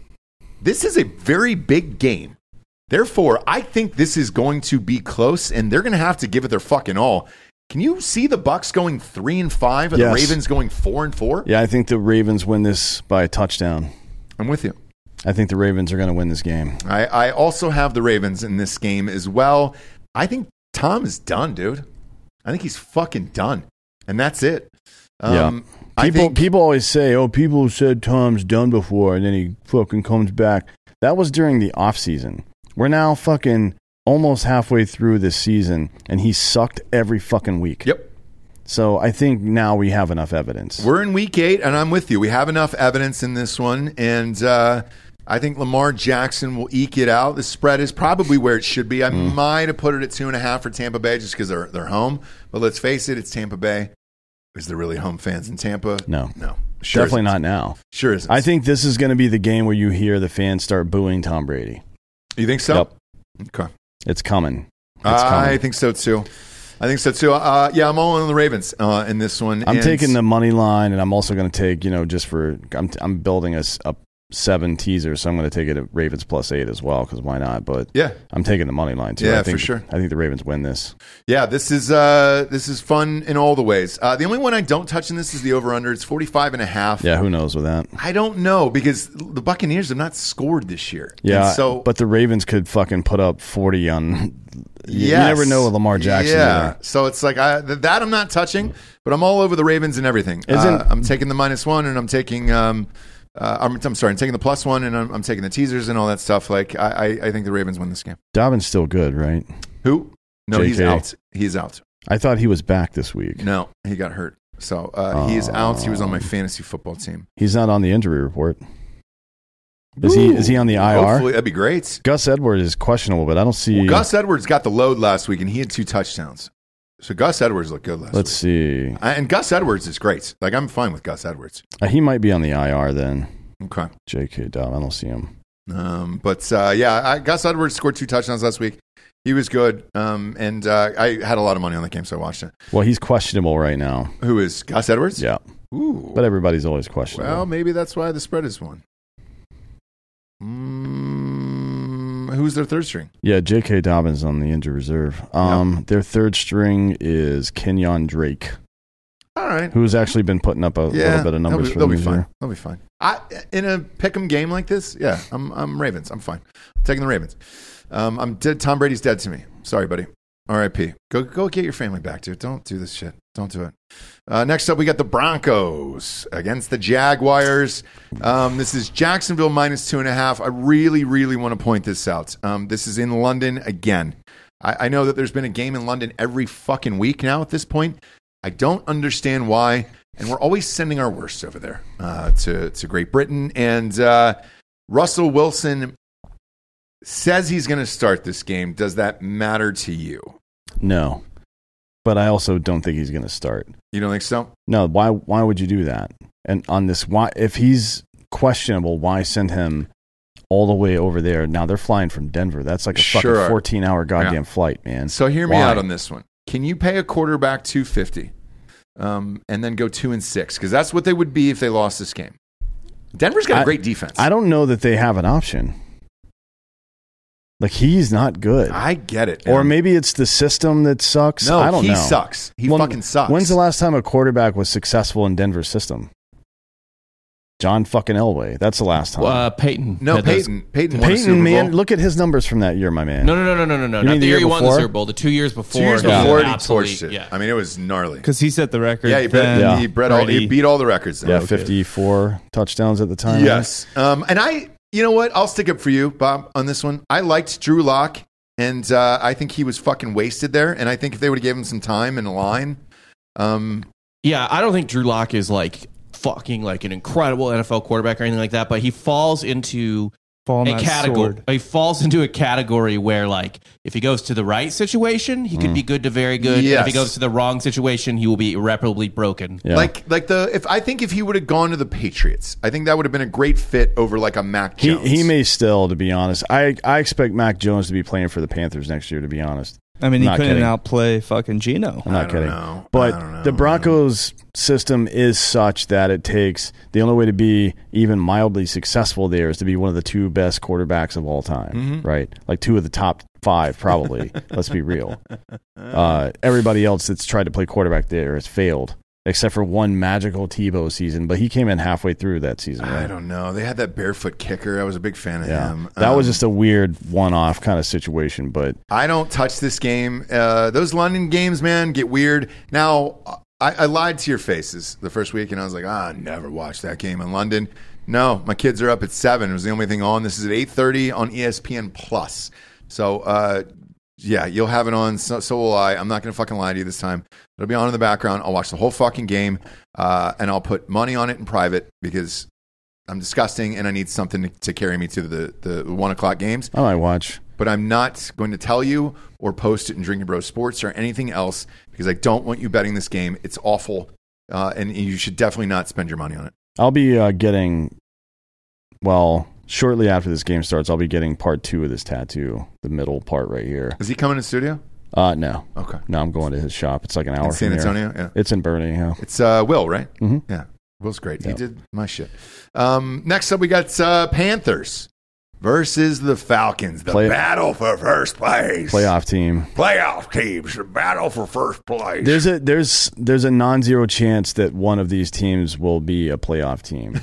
This is a very big game. Therefore, I think this is going to be close, and they're going to have to give it their fucking all. Can you see the Bucs going three and five, and Yes. the Ravens going four and four? Yeah, I think the Ravens win this by a touchdown. I'm with you. I think the Ravens are going to win this game. I, I also have the Ravens in this game as well. I think Tom is done, dude. I think he's fucking done. And that's it. Um, yeah. I People think, people always say, oh, people said Tom's done before, and then he fucking comes back. That was during the offseason. We're now fucking almost halfway through this season, and he sucked every fucking week. Yep. So I think now we have enough evidence. We're in week eight, and I'm with you. We have enough evidence in this one, and uh, I think Lamar Jackson will eke it out. The spread is probably where it should be. I mm. might have put it at two and a half for Tampa Bay just because they're, they're home. But let's face it, it's Tampa Bay. Is there really home fans in Tampa? No. No. Sure Definitely isn't. not now. Sure isn't. I think this is going to be the game where you hear the fans start booing Tom Brady. You think so? Yep. Okay. It's coming. It's I coming. think so, too. I think so, too. Uh, yeah, I'm all on the Ravens uh, in this one. I'm and taking the money line, and I'm also going to take, you know, just for I'm I'm building a, a seven teaser, so I'm going to take it at Ravens plus eight as well, because why not? But yeah, I'm taking the money line too. Yeah, I think, for sure. I think the Ravens win this. Yeah, this is uh, this is fun in all the ways. Uh, the only one I don't touch in this is the over under. It's forty-five and a half. Yeah, who knows with that? I don't know because the Buccaneers have not scored this year. Yeah, and so but the Ravens could fucking put up forty on. You, yes. you never know with Lamar Jackson. Yeah, either. so it's like I, that I'm not touching, but I'm all over the Ravens and everything. Isn't- Uh, I'm taking the minus one, and I'm taking. Um, uh, I'm, I'm sorry, I'm taking the plus one, and I'm, I'm taking the teasers and all that stuff. Like I, I, I think the Ravens win this game. Dobbin's still good, right? Who? No, J K. he's out. He's out. I thought he was back this week. No, he got hurt. So uh, he is out. He was on my fantasy football team. He's not on the injury report. Is he? Is he on the I R? Hopefully, that'd be great. Gus Edwards is questionable, but I don't see. Well, Gus Edwards got the load last week, and he had two touchdowns. So Gus Edwards looked good last Let's week. see. I- And Gus Edwards is great. Like, I'm fine with Gus Edwards. Uh, he might be on the I R then. Okay. J K. Dobbin. I don't see him. Um, but, uh, yeah, I, Gus Edwards scored two touchdowns last week. He was good. Um, and uh, I had a lot of money on that game, so I watched it. Well, he's questionable right now. Who is Gus Edwards? Yeah. Ooh. But everybody's always questionable. Well, maybe that's why the spread is one. Mm, who's their third string? Yeah, J K. Dobbins on the injured reserve. Um, Yep. Their third string is Kenyon Drake, All right. who's actually been putting up a little bit of numbers they'll be, for they'll them be this fine. year. They'll be fine. I, in a pick'em game like this, yeah, I'm I'm Ravens. I'm fine. I'm taking the Ravens. Um, I'm dead. Tom Brady's dead to me. Sorry, buddy. R I P. Go go get your family back, dude. Don't do this shit. Don't do it. Uh, next up, we got the Broncos against the Jaguars. Um, this is Jacksonville minus two and a half. I really, really want to point this out. Um, this is in London again. I, I know that there's been a game in London every fucking week now at this point. I don't understand why. And we're always sending our worst over there uh, to, to Great Britain. And uh, Russell Wilson says he's going to start this game. Does that matter to you? No, but I also don't think he's going to start. You don't think so? No, why? Why would you do that? And on this, why if he's questionable, why send him all the way over there? Now they're flying from Denver. That's like a Sure. fucking fourteen hour goddamn Yeah. flight, man. So hear me Why? out on this one. Can you pay a quarterback two hundred fifty dollars um, and then go two and six because that's what they would be if they lost this game. Denver's got a I- great defense. I don't know that they have an option. Like, he's not good. I get it. Or man. maybe it's the system that sucks. no, I don't he know. sucks. He When- fucking sucks. When's the last time a quarterback was successful in Denver's system? John fucking Elway. That's the last time. Uh, Peyton. No, had those- Peyton. Peyton. won a Super Peyton, man, Bowl. look at his numbers from that year, my man. No, no, no, no, no, no, no. You Not mean the the year year he won the before? Super Bowl. The two years before. Two years yeah. before he Absolutely, torched it. Yeah. I mean, it was gnarly. Because he set the record. Yeah, he, bred, then. Yeah. he, bred all, he Brady. beat all the records. Yeah, Okay. fifty-four touchdowns at the time. Yes. Um, and I, you know what? I'll stick up for you, Bob, on this one. I liked Drew Lock, and uh, I think he was fucking wasted there. And I think if they would have given him some time in the line, um, Yeah, I don't think Drew Lock is like fucking like an incredible N F L quarterback or anything like that, but he falls into Fall on a that category. sword. He falls into a category where, like, if he goes to the right situation, he could be good to very good. And Yes. if he goes to the wrong situation, he will be irreparably broken. Yeah. like like the if I think if he would have gone to the Patriots, I think that would have been a great fit over like a Mac He Jones. he may still, to be honest. I, I expect Mac Jones to be playing for the Panthers next year, to be honest. I mean, he Not couldn't kidding. outplay fucking Geno. I'm not I don't kidding. know. I But don't know. the Broncos system is such that it takes the only way to be even mildly successful there is to be one of the two best quarterbacks of all time, Mm-hmm. right? Like two of the top five, probably. Let's be real. Uh, everybody else that's tried to play quarterback there has failed, except for one magical Tebow season. But he came in halfway through that season, right? I don't know. They had that barefoot kicker. I was a big fan of Yeah, him. that was Um, just a weird one-off kind of situation. But I don't touch this game. Uh, those London games, man, get weird. Now, I, I lied to your faces the first week, and I was like, ah, I never watched that game in London. No, my kids are up at seven. It was the only thing on. This is at eight thirty on E S P N Plus. So, uh, yeah, you'll have it on. So, so will I. I'm not going to fucking lie to you this time. It'll be on in the background. I'll watch the whole fucking game, uh, and I'll put money on it in private because I'm disgusting, and I need something to, to carry me to the, the one o'clock games. I might watch. But I'm not going to tell you or post it in Drinking Bros Sports or anything else because I don't want you betting this game. It's awful, uh, and you should definitely not spend your money on it. I'll be uh, getting, well, shortly after this game starts, I'll be getting part two of this tattoo, the middle part right here. Is he coming to the studio? Uh, no. Okay. No, I'm going to his shop. It's like an hour In San from here. Antonio? Yeah. It's in Bernie, yeah. It's uh, Will, right? Mhm. Yeah. Will's great. He Yep. did my shit. Um, next up, we got uh, Panthers versus the Falcons. The Play- battle for first place. Playoff team. Playoff teams. The battle for first place. There's a there's there's a non-zero chance that one of these teams will be a playoff team.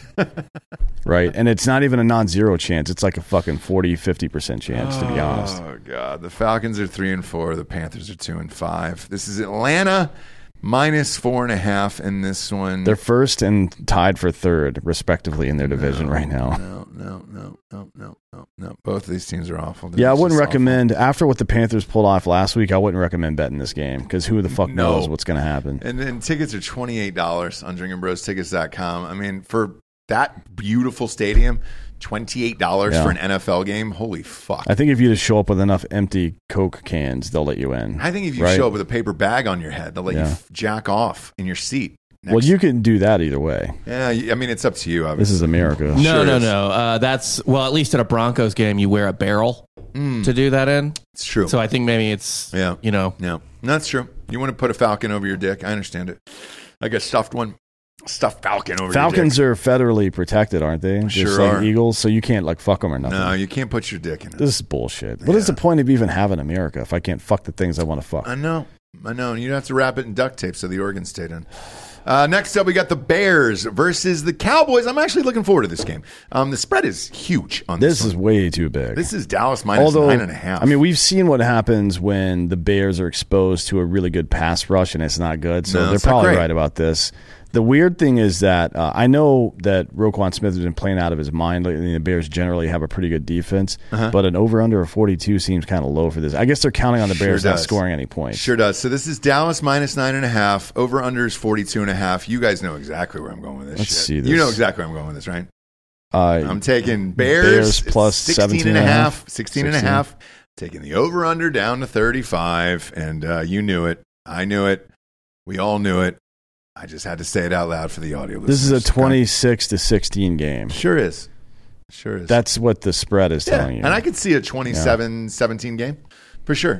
Right? And it's not even a non-zero chance. It's like a fucking forty, fifty percent chance, to be honest. Oh god, the Falcons are three and four. The Panthers are two and five. This is Atlanta minus four and a half in this one. They're first and tied for third, respectively, in their division right now. no, no, no, no, no, no, no. Both of these teams are awful. Yeah, I They're wouldn't just recommend, after what the Panthers pulled off last week, I wouldn't recommend betting this game because who the fuck No. knows what's going to happen. awful. And then tickets are twenty-eight dollars on drinking bros tickets dot com. I mean, for that beautiful stadium, twenty-eight dollars Yeah. for an N F L game. Holy fuck. I think if you just show up with enough empty Coke cans, they'll let you in. I think if you right? show up with a paper bag on your head, they'll let you Yeah. f- jack off in your seat. Well, next- you can do that either way. Yeah, I mean, it's up to you, obviously. This is America. No, Sure no, is. no. Uh, that's, well, at least at a Broncos game, you wear a barrel to do that in. It's true. So I think maybe it's, Yeah. you know, No, that's true. You want to put a falcon over your dick. I understand it. Like a stuffed one. Stuffed falcon over Falcons your are federally protected, aren't they? Just Sure like are. Eagles, so you can't like fuck them or dick. nothing. No, you can't put your dick in it. This is bullshit. What is the point of even having America if I can't fuck the things I want to fuck? I know. I know. And you'd have to wrap it in duct tape so the organs stayed in. Uh, next up, we got the Bears versus the Cowboys. I'm actually looking forward to this game. Um, the spread is huge on this. This is one. way too big. This is Dallas minus Although, nine and a half. I mean, we've seen what happens when the Bears are exposed to a really good pass rush and it's not good. So No, they're it's not probably great. right about this. The weird thing is that uh, I know that Roquan Smith has been playing out of his mind lately. The Bears generally have a pretty good defense, Uh-huh. but an over-under of forty-two seems kind of low for this. I guess they're counting on the Sure Bears not does. scoring any points. Sure does. So this is Dallas minus nine and a half. Over under is forty-two and a half. You guys know exactly where I'm going with this Let's shit. see this. You know exactly where I'm going with this, right? Uh, I'm taking Bears, Bears plus sixteen seventeen and a and a half. half. sixteen and a half. Taking the over under down to thirty-five. And uh, you knew it. I knew it. We all knew it. I just had to say it out loud for the audio this is a listeners. twenty-six to sixteen game. Sure is. Sure is. That's what the spread is yeah. telling you. And I could see a twenty-seven seventeen game for sure.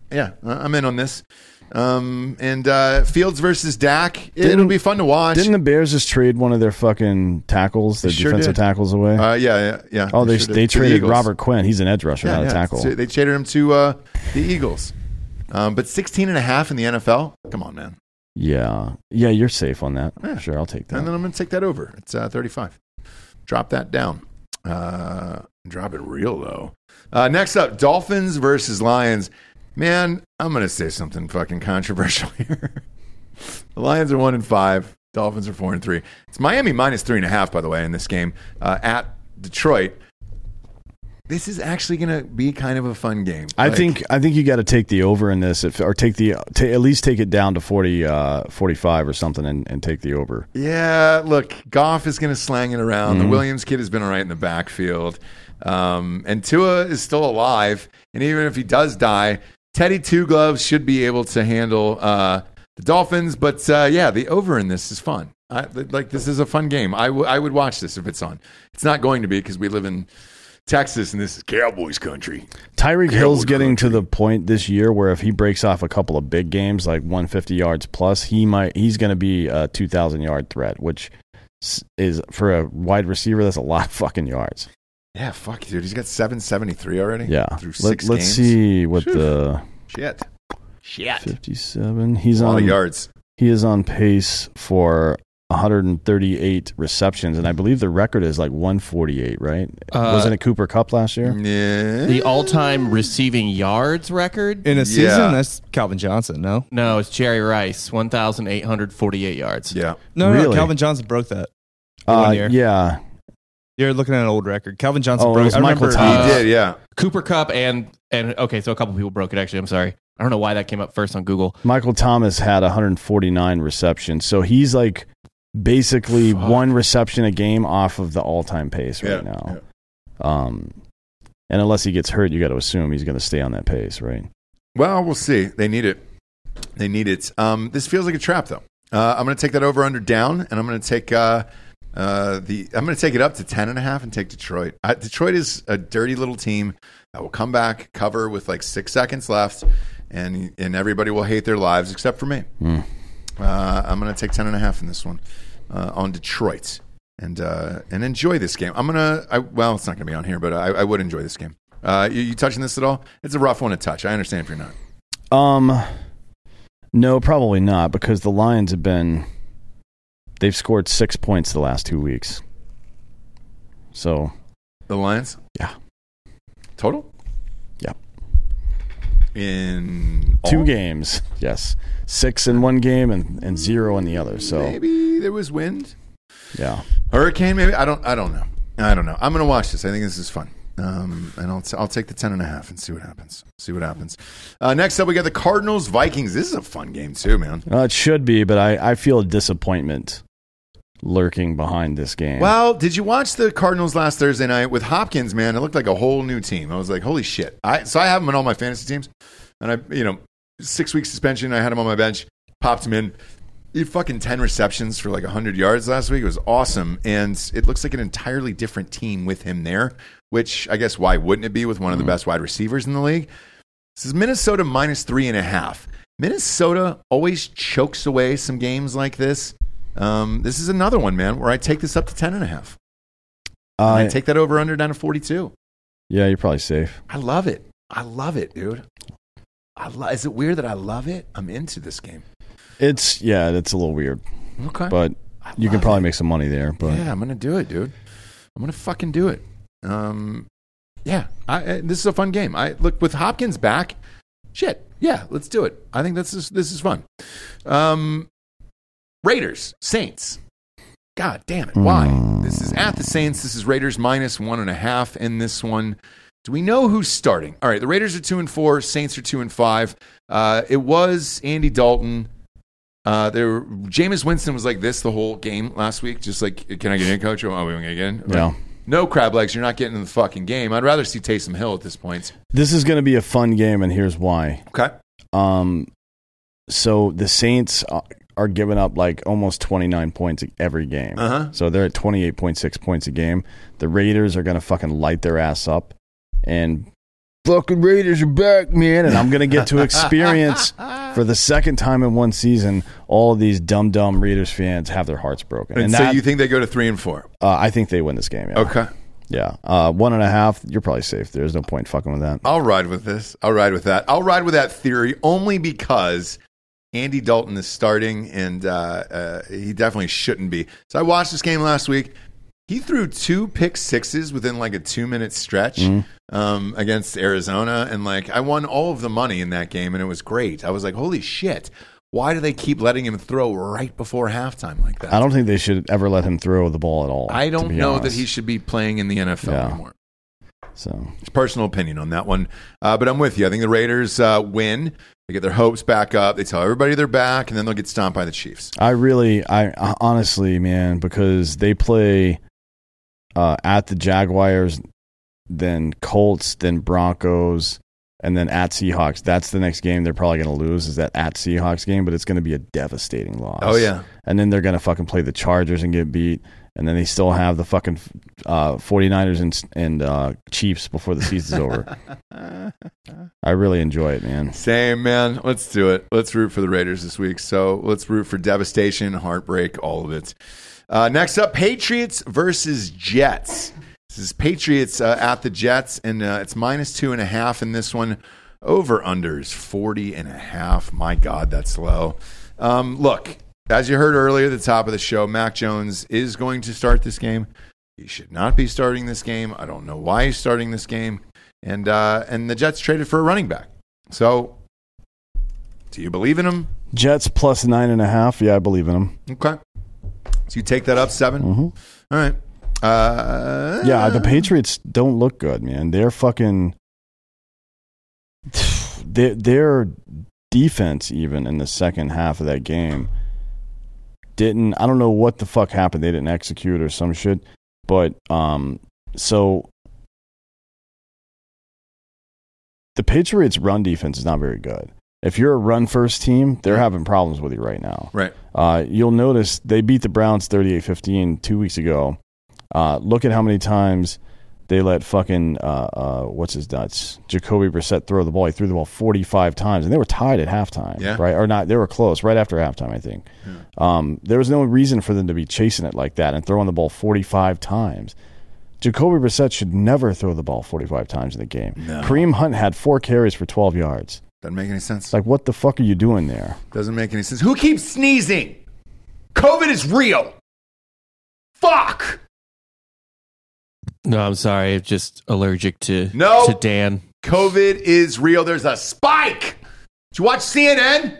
yeah, I'm in on this. Um, and uh, Fields versus Dak, it'll be fun to watch. Didn't the Bears just trade one of their fucking tackles, their sure defensive did. tackles away? Uh, yeah, yeah, yeah. oh, they sure they did. To the traded Eagles. Robert Quinn. He's an edge rusher, Yeah, not yeah. a tackle. So they traded him to uh, the Eagles. Um, but sixteen and a half in the N F L? Come on, man. Yeah, yeah, you're safe on that. Yeah. Sure, I'll take that. And then I'm going to take that over. It's uh, thirty-five. Drop that down. Uh, drop it real low. Uh, next up, Dolphins versus Lions. Man, I'm going to say something fucking controversial here. The Lions are one and five. Dolphins are four and three. It's Miami minus three and a half, by the way, in this game uh, at Detroit. This is actually going to be kind of a fun game. I Like, think I think you got to take the over in this, if, or take the ta at least take it down to forty, uh, forty-five or something, and, and take the over. Yeah, look, Goff is going to slang it around. Mm-hmm. The Williams kid has been all right in the backfield. Um, and Tua is still alive. And even if he does die, Teddy Two Gloves should be able to handle uh, the Dolphins. But uh, yeah, the over in this is fun. I, like, this is a fun game. I, w- I would watch this if it's on. It's not going to be because we live in Texas and this is Cowboys country. Tyreek Cowboy Hill's getting country. to the point this year where if he breaks off a couple of big games, like one hundred fifty yards plus, he might he's going to be a two thousand yard threat, which is for a wide receiver. That's a lot of fucking yards. Yeah, fuck, dude. He's got seven seventy-three already. Yeah. Through Let, six let's games. see what Phew. the Shit. Shit. fifty-seven. He's A lot on of yards. He is on pace for one hundred thirty-eight receptions, and I believe the record is like one forty-eight, right? Uh, Wasn't it Cooper Kupp last year? Yeah. The all-time receiving yards record? In a season, Yeah. that's Calvin Johnson, no? No, it's Jerry Rice, one thousand eight hundred forty-eight yards. Yeah. No, no, Really? Calvin Johnson broke that. for Uh, one year. yeah. You're looking at an old record. Calvin Johnson Oh, it broke was I Michael remember, Thomas. He Uh, did, yeah. Cooper Kupp and, and, okay, so a couple people broke it, actually. I'm sorry. I don't know why that came up first on Google. Michael Thomas had one hundred forty-nine receptions, so he's like basically Fuck. one reception a game off of the all-time pace right Yeah, now. Um, and unless he gets hurt, you got to assume he's going to stay on that pace, right? Well, we'll see. They need it. They need it. Um, this feels like a trap, though. Uh, I'm going to take that over under down, and I'm going to take uh, uh, the. I'm going to take it up to ten and a half and take Detroit. Uh, Detroit is a dirty little team that will come back, cover with like six seconds left, and and everybody will hate their lives except for me. Hmm. Uh, I'm going to take ten and a half in this one uh, on Detroit, and uh, and enjoy this game. I'm gonna. I, well, it's not going to be on here, but I, I would enjoy this game. Uh, you, you touching this at all? It's a rough one to touch. I understand if you're not. Um, no, probably not, because the Lions have been they've scored six points the last two weeks. So The Lions? Yeah. Total? Yeah. In two all? games, yes, six in one game and, and zero in the other. So Maybe there was wind. yeah, Hurricane, maybe? I don't I don't know. I don't know. I'm going to watch this. I think this is fun. Um, and I'll, t- I'll take the ten and a half and see what happens. See what happens. Uh, next up, we got the Cardinals Vikings. This is a fun game, too, man. uh, it should be, but I, I feel a disappointment lurking behind this game. Well, did you watch the Cardinals last Thursday night with Hopkins, man? It looked like a whole new team. I was like, holy shit. I So I have him in all my fantasy teams. And I, you know, six week suspension. I had him on my bench, popped him in. He had fucking ten receptions for like one hundred yards last week. It was awesome. And it looks like an entirely different team with him there, which I guess why wouldn't it be with one of the best wide receivers in the league? This is Minnesota minus three and a half. Minnesota always chokes away some games like this. Um, this is another one, man, where I take this up to ten and a half. uh, I take that over under down to forty-two. yeah, you're probably safe. I love it. I love it, dude. I lo- Is it weird that I love it? I'm into this game. It's yeah, it's a little weird, Okay. but I you can love probably it. make some money there. But Yeah, I'm going to do it, dude. I'm going to fucking do it. Um, yeah, I, I, this is a fun game. I look with Hopkins back. Shit, yeah, let's do it. I think this is this is fun. Um, Raiders, Saints. God damn it! Why? Mm. This is at the Saints. This is Raiders minus one and a half in this one. Do we know who's starting? All right, the Raiders are two and four. Saints are two and five. Uh, it was Andy Dalton. Uh, there, Jameis Winston was like this the whole game last week. Just like, can I get in, coach? Oh, we want to get in. Yeah. No crab legs. You're not getting in the fucking game. I'd rather see Taysom Hill at this point. this is going to be a fun game, and here's why. Okay. Um, so the Saints are- are giving up like almost twenty-nine points every game. Uh-huh. So they're at twenty-eight point six points a game. The Raiders are going to fucking light their ass up. And fucking Raiders are back, man. And I'm going to get to experience for the second time in one season all of these dumb, dumb Raiders fans have their hearts broken. And, and so that, you think they go to three and four? Uh, I think they win this game, yeah. Okay. Yeah. Uh, one and a half, you're probably safe. There's no point fucking with that. I'll ride with this. I'll ride with that. I'll ride with that theory only because Andy Dalton is starting, and uh, uh, he definitely shouldn't be. So I watched this game last week. He threw two pick sixes within like a two-minute stretch mm-hmm. um, against Arizona, and like I won all of the money in that game, and it was great. I was like, holy shit. Why do they keep letting him throw right before halftime like that? I don't think they should ever let him throw the ball at all. I don't know honest. that he should be playing in the N F L yeah. anymore. So it's personal opinion on that one. Uh, but I'm with you. I think the Raiders uh, win. They get their hopes back up. They tell everybody they're back, and then they'll get stomped by the Chiefs. I really, I honestly, man, because they play uh, at the Jaguars, then Colts, then Broncos, and then at Seahawks. That's the next game they're probably going to lose, is that at Seahawks game, but it's going to be a devastating loss. Oh, yeah. And then they're going to fucking play the Chargers and get beat. And then they still have the fucking uh, 49ers and, and uh, Chiefs before the season's over. I really enjoy it, man. Same, man. Let's do it. Let's root for the Raiders this week. So let's root for devastation, heartbreak, all of it. Uh, next up, Patriots versus Jets. This is Patriots uh, at the Jets, and uh, it's minus two and a half in this one. Over-unders, forty and a half. My God, that's low. Um, look. As you heard earlier at the top of the show, Mac Jones is going to start this game. He should not be starting this game. I don't know why he's starting this game. And uh, and the Jets traded for a running back. So, do you believe in him? Jets plus nine and a half. Yeah, I believe in him. Okay. So you take that up seven? Mm-hmm. All right. Uh, yeah, the Patriots don't look good, man. They're fucking... They're, their defense, even in the second half of that game... Didn't I don't know what the fuck happened. They didn't execute or some shit. But um, so the Patriots' run defense is not very good. If you're a run first team, they're having problems with you right now. Right. Uh, you'll notice they beat the Browns thirty-eight fifteen two weeks ago. Uh, look at how many times they let fucking uh, uh, what's his nuts Jacoby Brissett throw the ball. He threw the ball forty-five times, and they were tied at halftime. Yeah. Right, or not? They were close right after halftime, I think. Yeah. Um, there was no reason for them to be chasing it like that and throwing the ball forty-five times. Jacoby Brissett should never throw the ball forty-five times in the game. No. Kareem Hunt had four carries for twelve yards. Doesn't make any sense. Like, what the fuck are you doing there? Doesn't make any sense. Who keeps sneezing? COVID is real. Fuck. No, I'm sorry. I'm just allergic to, no, to Dan. COVID is real. There's a spike. Did you watch C N N?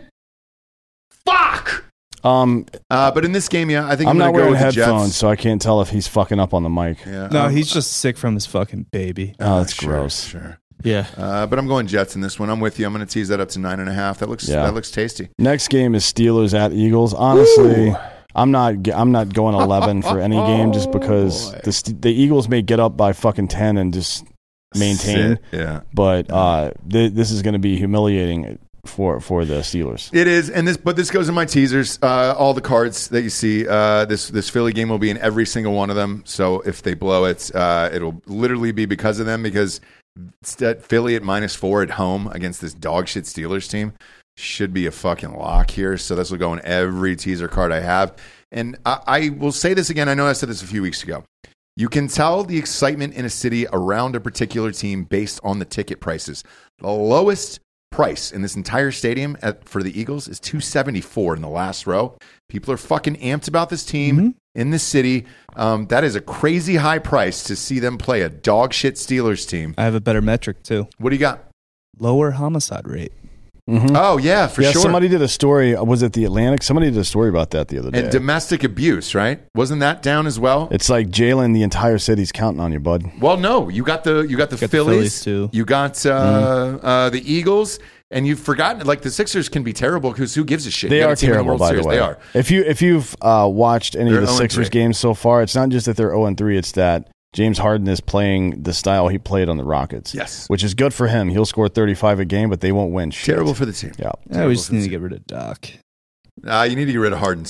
Fuck. Um, uh, but in this game, yeah, I think I'm, I'm not go wearing with headphones, Jets. so I can't tell if he's fucking up on the mic. Yeah. No, um, he's just sick from his fucking baby. Oh, that's sure, gross. Sure. Yeah. Uh, but I'm going Jets in this one. I'm with you. I'm going to tease that up to nine and a half. That looks Yeah. that looks tasty. Next game is Steelers at Eagles. Honestly, Ooh. I'm not. I'm not going eleven for any game just because oh, the the Eagles may get up by fucking ten and just maintain. Sit. Yeah. But uh, th- this is going to be humiliating for for the Steelers. It is, and this but this goes in my teasers. Uh, all the cards that you see, uh, this this Philly game will be in every single one of them. So if they blow it, uh, it'll literally be because of them. Because Philly at minus four at home against this dog shit Steelers team should be a fucking lock here. So this will go in every teaser card I have. And I, I will say this again. I know I said this a few weeks ago. You can tell the excitement in a city around a particular team based on the ticket prices. The lowest price in this entire stadium at, for the Eagles is two seventy-four in the last row. People are fucking amped about this team mm-hmm. in this city. Um, that is a crazy high price to see them play a dog shit Steelers team. I have a better metric too. What do you got? Lower homicide rate. Mm-hmm. Oh, yeah, for yeah, sure. Somebody did a story. Was it The Atlantic? Somebody did a story about that the other day. And domestic abuse, right? Wasn't that down as well? It's like Jalen, the entire city's counting on you, bud. Well, no. You got the you got the, got Phillies. the Phillies too. You got uh, mm-hmm. uh, the Eagles. And you've forgotten, like, the Sixers can be terrible because who gives a shit? They You got are a team in terrible, World by Series. the way. They are. If, you, if you've uh, watched any They're of the Sixers games so far, it's not just that they're oh and three, it's that James Harden is playing the style he played on the Rockets. Yes. Which is good for him. He'll score thirty-five a game, but they won't win shit. Terrible for the team. Yeah. Yeah, we just need to get rid of Doc. Uh, you need to get rid of Harden, too.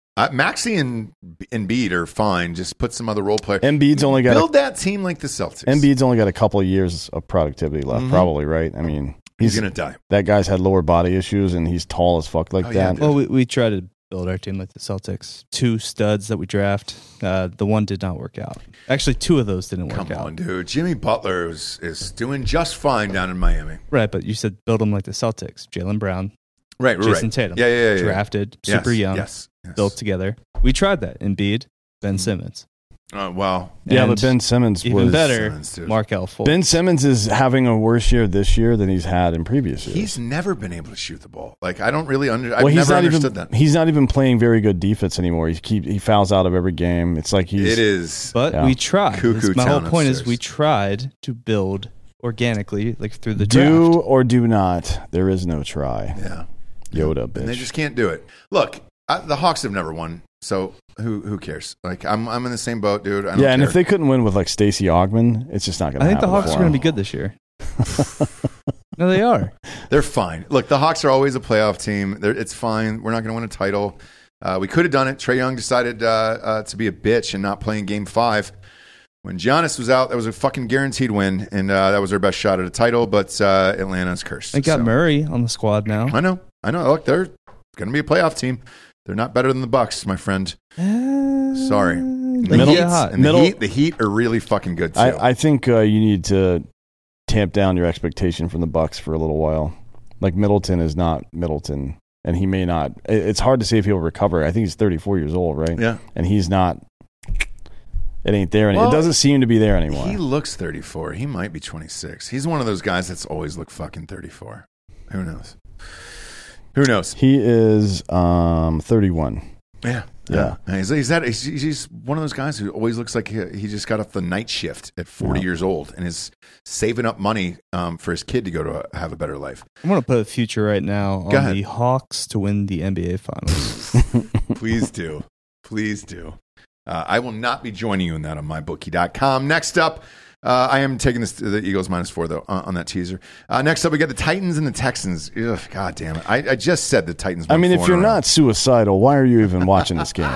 Uh, Maxey and Embiid are fine. Just put some other role player. Embiid's only got build a, that team like the Celtics. Embiid's only got a couple of years of productivity left, Mhm. probably, right? I mean, he's, he's gonna die. That guy's had lower body issues, and he's tall as fuck like Oh, yeah, that. dude. Well, we, we try to build our team like the Celtics. Two studs that we draft. Uh, the one did not work out. Actually, two of those didn't Come work on, out. dude. Jimmy Butler is, is doing just fine down in Miami. Right, but you said build them like the Celtics. Jaylen Brown, Right, right. Jason right. Tatum. Yeah, yeah, yeah. yeah. Drafted, Yes, super young, Yes. yes. built together. We tried that. Embiid, Ben Simmons. Uh, well, Yeah, And but Ben Simmons even was better, Simmons, dude. Markelle Fultz. Ben Simmons is having a worse year this year than he's had in previous years. he's never been able to shoot the ball. Like, I don't really under. I've well, he's never not understood even that. he's not even playing very good defense anymore. He keep he fouls out of every game. It's like he's It is. But Yeah. we tried. Cuckoo That's my whole town point is upstairs. we tried to build organically, like through the do draft. or do not. There is no try. Yeah. Yoda, bitch. And they just can't do it. Look, I, the Hawks have never won, so who who cares? Like, I'm I'm in the same boat, dude. I don't yeah, and care. if they couldn't win with like Stacey Ogman, it's just not going to I happen. think the Hawks for are going them. to be good this year. No, they are. They're fine. Look, the Hawks are always a playoff team. They're, it's fine. We're not going to win a title. Uh, we could have done it. Trae Young decided uh, uh, to be a bitch and not play in Game Five. When Giannis was out, that was a fucking guaranteed win, and uh, that was our best shot at a title. But uh, Atlanta's cursed. They got So- Murray on the squad now. I know. I know. Look, they're going to be a playoff team. They're not better than the Bucks, my friend. Sorry. And the, Middle- Heat, hot. and the, Middle- Heat, the Heat are really fucking good too. I, I think uh, you need to tamp down your expectation from the Bucks for a little while. Like Middleton is not Middleton, and he may not. it- It's hard to say if he'll recover. I think he's thirty-four years old, right? yeah. And he's not. It ain't there. Any, Well, it doesn't seem to be there anymore. He looks thirty-four. He might be twenty-six. He's one of those guys that's always looked fucking thirty-four. Who knows? Who knows? He is um, thirty-one. Yeah. Yeah. Yeah. He's, he's, that, he's, he's one of those guys who always looks like he, he just got off the night shift at forty Yeah. years old and is saving up money um, for his kid to go to a, have a better life. I'm going to put a future right now Go on ahead. the Hawks to win the N B A Finals. Please do. Please do. Uh, I will not be joining you in that on my bookie dot com. Next up, uh, I am taking this the Eagles minus four, though, uh, on that teaser. Uh, next up, we got the Titans and the Texans. Ugh, God damn it. I, I just said the Titans. I won mean, four if you're in a row. not suicidal, why are you even watching this game?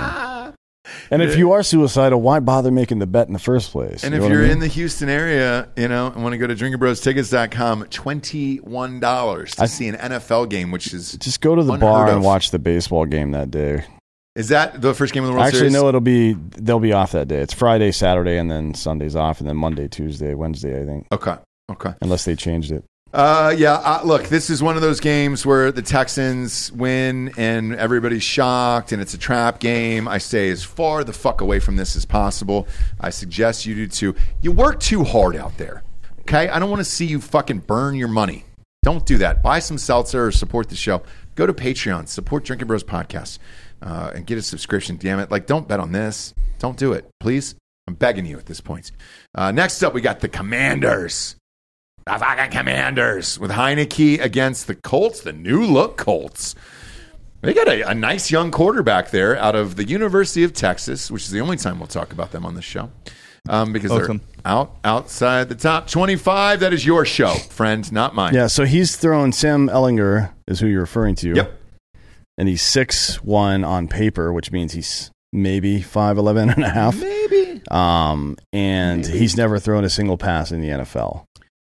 And if you are suicidal, why bother making the bet in the first place? And You if know what you're I mean? in the Houston area, you know, and want to go to drinker bros tickets dot com, twenty-one dollars to I- see an N F L game, which is just go to the unheard bar of. and watch the baseball game that day. is that the first game of the World Actually, Series? no, it'll be they'll be off that day. It's Friday, Saturday, and then Sunday's off, and then Monday, Tuesday, Wednesday, I think, Okay. Okay. unless they changed it. Uh, yeah, uh, look, this is one of those games where the Texans win and everybody's shocked and it's a trap game. I say as far the fuck away from this as possible. I suggest you do too. You work too hard out there, okay? I don't want to see you fucking burn your money. Don't do that. Buy some seltzer or support the show. Go to Patreon, support Drinking Bros Podcast, uh, and get a subscription. Damn it. Like, don't bet on this. Don't do it, please. I'm begging you at this point. Uh, next up, we got the Commanders. The fucking Commanders with Heineke against the Colts, the new look Colts. They got a, a nice young quarterback there out of the University of Texas, which is the only time we'll talk about them on this show, um, because Welcome. they're out outside the top twenty-five. That is your show, friend, not mine. Yeah, so he's thrown Sam Ellinger is who you're referring to. Yep. And he's six one on paper, which means he's maybe five eleven and a half. Maybe. Um, and Maybe. he's never thrown a single pass in the N F L.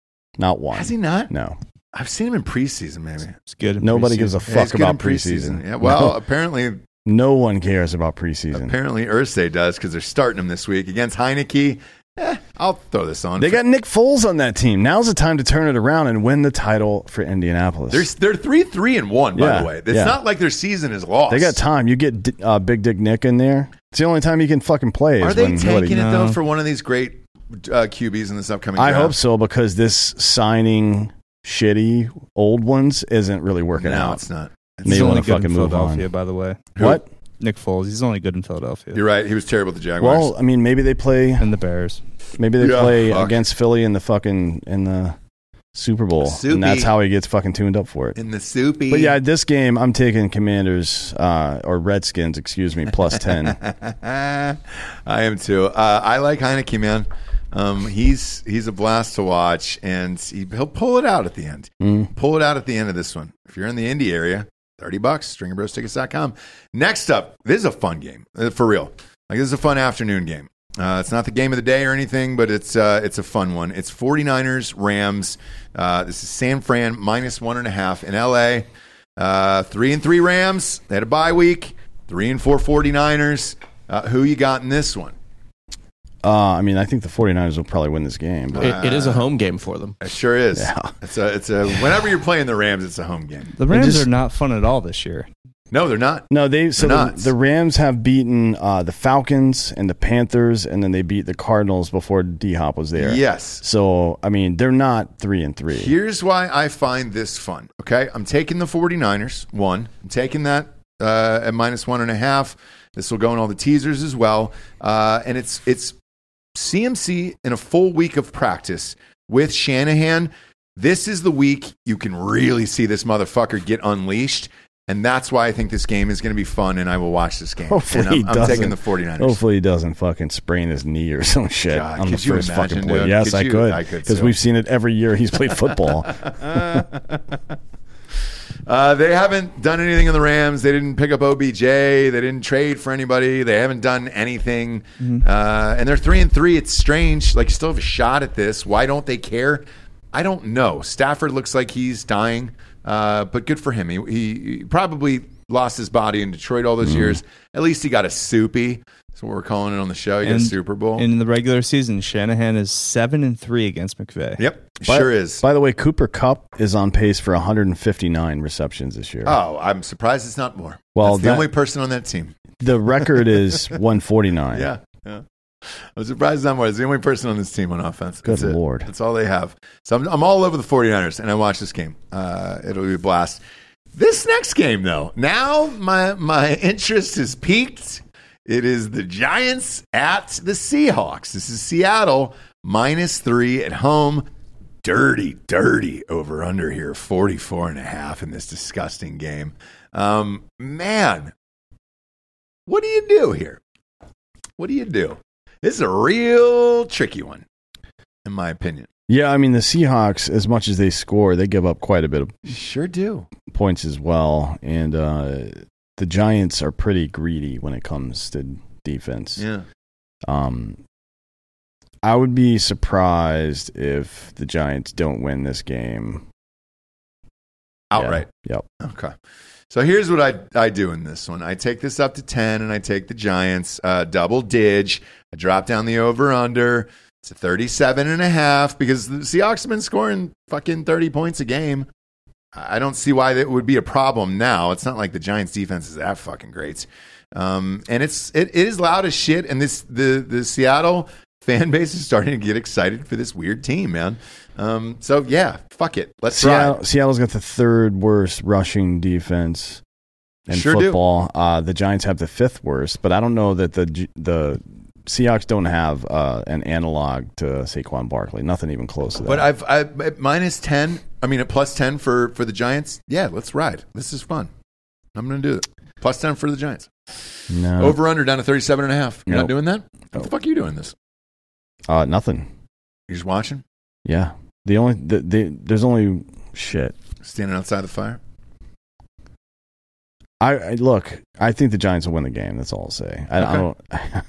Not one. Has he not? No. I've seen him in preseason, maybe. It's good. in Nobody preseason. gives a Yeah, he's fuck good about in preseason. Yeah, well, No. apparently, No one cares about preseason. apparently Irsay does because they're starting him this week against Heineke. Eh, I'll throw this on. They got Nick Foles on that team. Now's the time to turn it around and win the title for Indianapolis. They're they're three three and one. By Yeah, the way, it's yeah. not like their season is lost. They got time. You get D- uh, Big Dick Nick in there. It's the only time he can fucking play. Are is they when taking nobody- it though No. for one of these great uh, Q Bs in this upcoming? I draft? hope so, because this signing shitty old ones isn't really working No, out. it's not. It's May He's only wanna good in fucking move Philadelphia, on. by the way. Who? What? Nick Foles. He's only good in Philadelphia. You're right. He was terrible at the Jaguars. Well, I mean, maybe they play. And the Bears. Maybe they Yeah, play fuck. against Philly in the fucking in the Super Bowl, Soupy. and that's how he gets fucking tuned up for it. in the soupy. But yeah, this game I'm taking Commanders uh, or Redskins, excuse me, plus ten. I am too. Uh, I like Heineke, man. Um, he's he's a blast to watch, and he, he'll pull it out at the end. Mm. Pull it out at the end of this one. If you're in the Indy area, thirty bucks, stringer bros tickets dot com. Next up, this is a fun game, uh, for real. Like, this is a fun afternoon game. Uh, it's not the game of the day or anything, but it's uh, it's a fun one. It's 49ers, Rams. Uh, this is San Fran, minus one and a half in L A. Uh, three and three Rams. They had a bye week. Three and four 49ers. Uh, who you got in this one? Uh, I mean, I think the 49ers will probably win this game. But It, it is a home game for them. It sure is. Yeah. It's a, it's a, whenever you're playing the Rams, it's a home game. The Rams just- are not fun at all this year. No, they're not. No, they so They're the, nuts. the Rams have beaten uh, the Falcons and the Panthers, and then they beat the Cardinals before D-Hop was there. Yes. So, I mean, they're not three and three. Here's why I find this fun. Okay. I'm taking the 49ers, one. I'm taking that uh, at minus one and a half. This will go in all the teasers as well. Uh, and it's it's C M C in a full week of practice with Shanahan. This is the week you can really see this motherfucker get unleashed. And that's why I think this game is going to be fun, and I will watch this game. Hopefully and I'm, he I'm doesn't. taking the 49ers. Hopefully he doesn't fucking sprain his knee or some shit God, on the could you first imagine, fucking play. dude? Yes, Could I you? could. I could, Because too. we've seen it every year he's played football. Uh, they haven't done anything in the Rams. They didn't pick up O B J. They didn't trade for anybody. They haven't done anything. Mm-hmm. Uh, and they're three and three. It's strange. Like, you still have a shot at this. Why don't they care? I don't know. Stafford looks like he's dying, uh, but good for him. He, he, he probably lost his body in Detroit all those Mm-hmm. years. At least he got a soupy. That's what we're calling it on the show. He got a Super Bowl. In the regular season, Shanahan is seven and three against McVay. Yep, By- sure is. By the way, Cooper Kupp is on pace for one hundred fifty-nine receptions this year. Oh, I'm surprised it's not more. Well, That's the that- only person on that team. The record is one forty-nine. Yeah, yeah. I'm surprised it's not more. It's the only person on this team on offense. Good That's it. Lord. That's all they have. So I'm, I'm all over the 49ers, and I watch this game. Uh, it'll be a blast. This next game, though, now my my interest is peaked. It is the Giants at the Seahawks. This is Seattle, minus three at home. Dirty, dirty over under here, forty-four and a half in this disgusting game. Um, man, what do you do here? What do you do? This is a real tricky one, in my opinion. Yeah, I mean, the Seahawks, as much as they score, they give up quite a bit of Sure do. points as well. And uh, the Giants are pretty greedy when it comes to defense. Yeah. Um, I would be surprised if the Giants don't win this game Outright. Yeah, Yep. Okay. So here's what I I do in this one. I take this up to ten, and I take the Giants uh, double dig. I drop down the over under. It's a thirty-seven and a half because the Seahawks have been scoring fucking thirty points a game. I don't see why that would be a problem now. It's not like the Giants defense is that fucking great. Um, and it's it, it is loud as shit. And this the the Seattle fan base is starting to get excited for this weird team, man. Um, so yeah, fuck it. Let's Seattle, ride. Seattle's got the third worst rushing defense in Sure do. football. Uh, the Giants have the fifth worst, but I don't know that the G- the Seahawks don't have uh, an analog to Saquon Barkley. Nothing even close to that. But I've I at minus ten. I mean, at plus ten for for the Giants. Yeah, let's ride. This is fun. I'm going to do it. Plus ten for the Giants. no, Over under down to thirty-seven and a half. You're Nope. not doing that? What Nope. the fuck are you doing this? uh, nothing. You're just watching, Yeah, the only the, the there's only shit. standing outside the fire. I, I look. I think the Giants will win the game. That's all I'll say. I, I don't.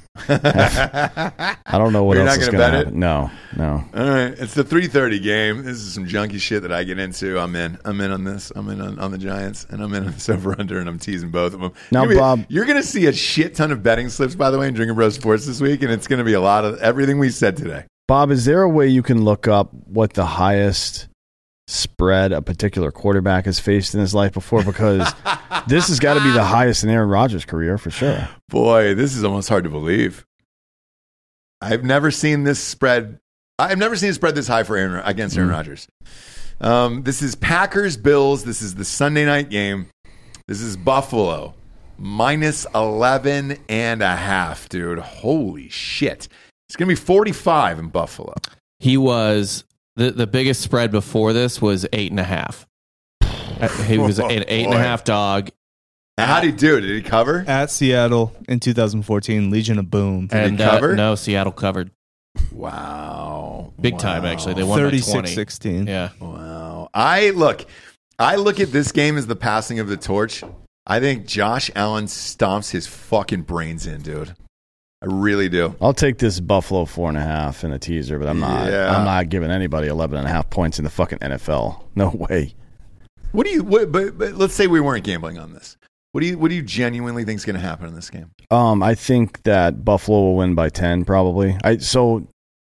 I don't know what You're else not is gonna going to bet it? happen. No, no. All right, it's the three thirty game. This is some junky shit that I get into. I'm in. I'm in on this. I'm in on, on the Giants, and I'm in on this over under, and I'm teasing both of them. Now, You're gonna be- Bob- you're going to see a shit ton of betting slips, by the way, in Drinking Bros Sports this week, and it's going to be a lot of everything we said today. Bob, is there a way you can look up what the highest spread a particular quarterback has faced in his life before? Because this has got to be the highest in Aaron Rodgers' career for sure. Boy, this is almost hard to believe. I've never seen this spread. I've never seen a spread this high for Aaron against Aaron Mm. Rodgers. Um, this is Packers Bills. This is the Sunday night game. This is Buffalo minus eleven and a half, dude. Holy shit! It's gonna be forty-five in Buffalo. He was the the biggest spread before this was eight and a half. Uh, He was Oh, an eight and a boy. half dog, Now, how did he do it? Did he cover? At Seattle in two thousand fourteen, Legion of Boom. Did he and uh, cover? no, Seattle covered Wow, big time. Wow. Actually, they won by thirty-six twenty. sixteen. Yeah, Wow. I look. I look at this game as the passing of the torch. I think Josh Allen stomps his fucking brains in, dude. I really do. I'll take this Buffalo four and a half in a teaser, but I'm not. Yeah. I'm not giving anybody eleven and a half points in the fucking N F L. No way. What do you? What, but, but let's say we weren't gambling on this. What do you? What do you genuinely think is going to happen in this game? Um, I think that Buffalo will win by ten, probably. I so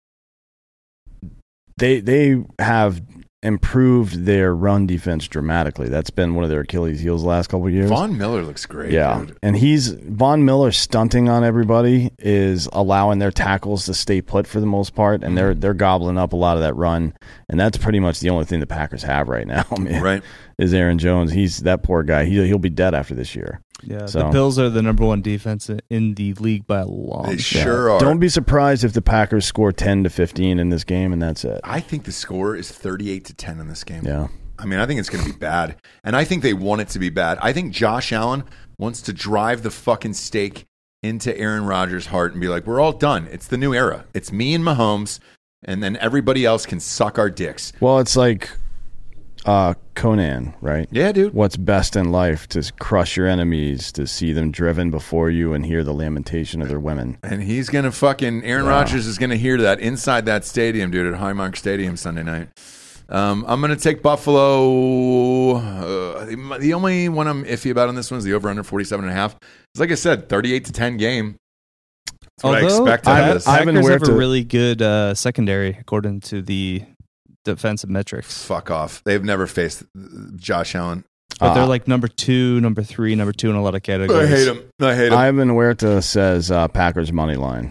they they have improved their run defense dramatically. That's been one of their Achilles heels the last couple of years. Von Miller looks great. Yeah, dude. and he's Von Miller stunting on everybody is allowing their tackles to stay put for the most part, and they're they're gobbling up a lot of that run, and that's pretty much the only thing the Packers have right now. Man, Right. is Aaron Jones. He's that poor guy. He he'll be dead after this year. Yeah, So- the Bills are the number one defense in the league by a long They shot. sure are. Don't be surprised if the Packers score ten to fifteen in this game, and that's it. I think the score is thirty-eight to ten in this game. Yeah. I mean, I think it's going to be bad. And I think they want it to be bad. I think Josh Allen wants to drive the fucking stake into Aaron Rodgers' heart and be like, we're all done. It's the new era. It's me and Mahomes, and then everybody else can suck our dicks. Well, it's like uh, Conan, right? Yeah, dude. What's best in life? To crush your enemies, to see them driven before you and hear the lamentation of their women. And he's going to fucking, Aaron Yeah. Rodgers is going to hear that inside that stadium, dude, at Highmark Stadium Sunday night. Um, I'm going to take Buffalo. Uh, the, the only one I'm iffy about on this one is the over under forty-seven and a half. It's like I said, thirty-eight to ten game. That's what I Although, expect out of I- this. I've been Packers aware have a to- really good uh, secondary according to the defensive metrics, Fuck off. They've never faced Josh Allen. but they're Uh, like number two, number three, number two in a lot of I categories. hate him. I hate him. Ivan Huerta says uh, Packers money line.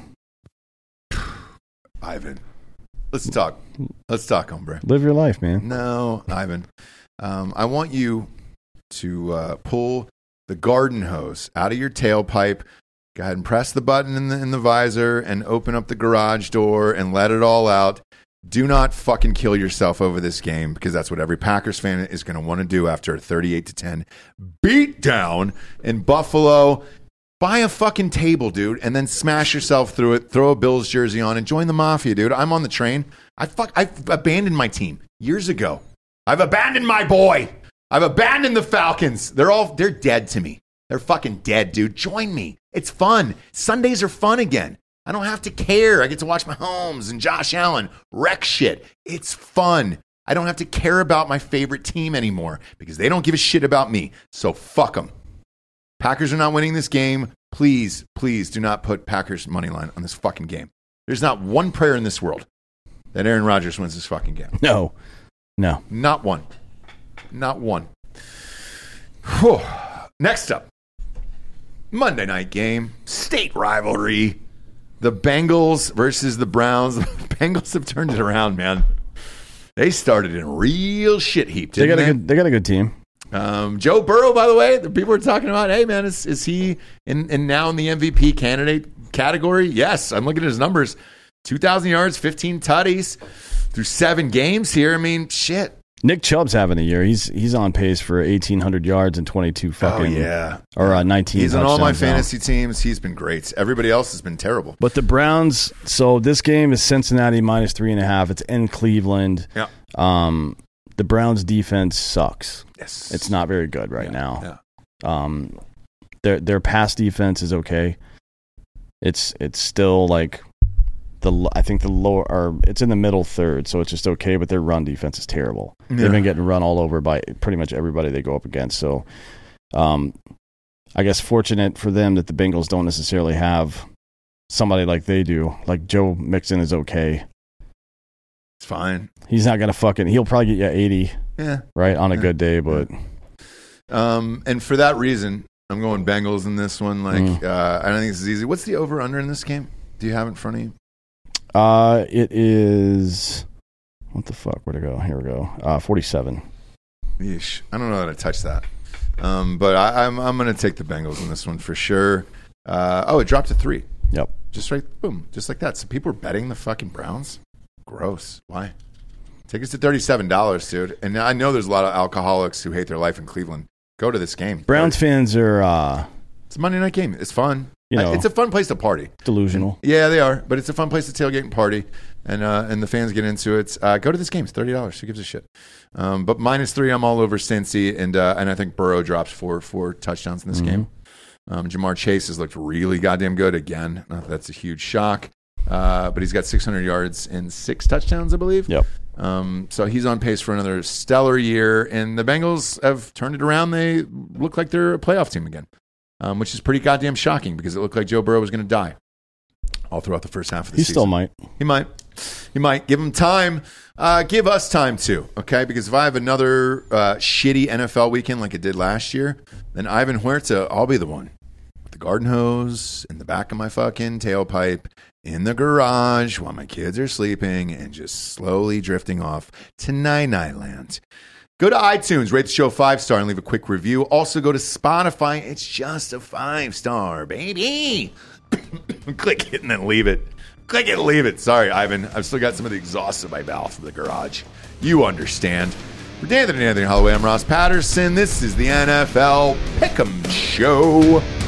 Ivan. Let's talk. Let's talk, hombre. Live your life, man. No, Ivan. Um, I want you to uh, pull the garden hose out of your tailpipe. Go ahead and press the button in the in the visor and open up the garage door and let it all out. Do not fucking kill yourself over this game because that's what every Packers fan is going to want to do after a thirty-eight to ten beat down in Buffalo. Buy a fucking table, dude, and then smash yourself through it. Throw a Bills jersey on and join the mafia, dude. I'm on the train. I fuck. I've abandoned my team years ago. I've abandoned my boy. I've abandoned the Falcons. They're all they're dead to me. They're fucking dead, dude. Join me. It's fun. Sundays are fun again. I don't have to care. I get to watch Mahomes and Josh Allen wreck shit. It's fun. I don't have to care about my favorite team anymore because they don't give a shit about me. So fuck them. Packers are not winning this game. Please, please do not put Packers money line on this fucking game. There's not one prayer in this world that Aaron Rodgers wins this fucking game. No. No. Not one. Not one. Whew. Next up, Monday night game, state rivalry. The Bengals versus the Browns. The Bengals have turned it around, man. They started in a real shit heap, They didn't got they? a good they got a good team. Um, Joe Burrow, by the way, the people are talking about, hey, man, is, is he in, in now in the M V P candidate category? Yes. I'm looking at his numbers. two thousand yards, fifteen tutties through seven games here. I mean, shit. Nick Chubb's having a year. He's he's on pace for eighteen hundred yards and twenty-two fucking oh, yeah. or uh, nineteen. He's on all my touchdowns now. fantasy teams. He's been great. Everybody else has been terrible. But the Browns, so this game is Cincinnati minus three and a half. It's in Cleveland. Yeah. Um, the Browns defense sucks. Yes. It's not very good right Yeah, now. yeah. Um, their their pass defense is okay. It's it's still like the I think the lower or it's in the middle third, so it's just okay. But their run defense is terrible. Yeah. They've been getting run all over by pretty much everybody they go up against. So, um, I guess fortunate for them that the Bengals don't necessarily have somebody like they do. Like Joe Mixon is okay. It's fine. He's not gonna fucking. He'll probably get you eighty Yeah. right on a Yeah. good day, but Um, and for that reason, I'm going Bengals in this one. Like, Mm. uh, I don't think this is easy. What's the over under in this game? Do you have it in front of you? uh, it is. What the fuck? Where'd it go? Here we go. Uh, forty-seven. Yeesh. I don't know how to touch that. Um, but I, I'm I'm going to take the Bengals in this one for sure. Uh, oh, it dropped to three. Yep. Just right, boom, just like that. So people are betting the fucking Browns. Gross. Why? Tickets to thirty-seven dollars, dude. And I know there's a lot of alcoholics who hate their life in Cleveland. Go to this game. Browns fans are uh, It's a Monday night game. It's fun. You know. It's a fun place to party. delusional. Yeah, they are. But it's a fun place to tailgate and party. and uh, and the fans get into it, uh, go to this game. It's thirty dollars. Who gives a shit? Um, but minus three, I'm all over Cincy, and uh, and I think Burrow drops four four touchdowns in this mm-hmm. game. Um, Jamar Chase has looked really goddamn good again. Not that that's a huge shock, uh, but he's got six hundred yards and six touchdowns, I believe. Yep. Um, so he's on pace for another stellar year, and the Bengals have turned it around. They look like they're a playoff team again, um, which is pretty goddamn shocking because it looked like Joe Burrow was going to die all throughout the first half of the he season. He still might. He might. He might. Give him time. Uh, give us time too, okay? Because if I have another uh, shitty N F L weekend like it did last year, then Ivan Huerta, I'll be the one with the garden hose in the back of my fucking tailpipe in the garage while my kids are sleeping and just slowly drifting off to Nine-Nine Land. Go to iTunes, rate the show five star and leave a quick review. Also go to Spotify. It's just a five star, baby. Click it and then leave it. Click it and leave it. Sorry, Ivan. I've still got some of the exhaust in my mouth from the garage. You understand. For Dan and Anthony Holloway, I'm Ross Patterson. This is the N F L Pick'em Show.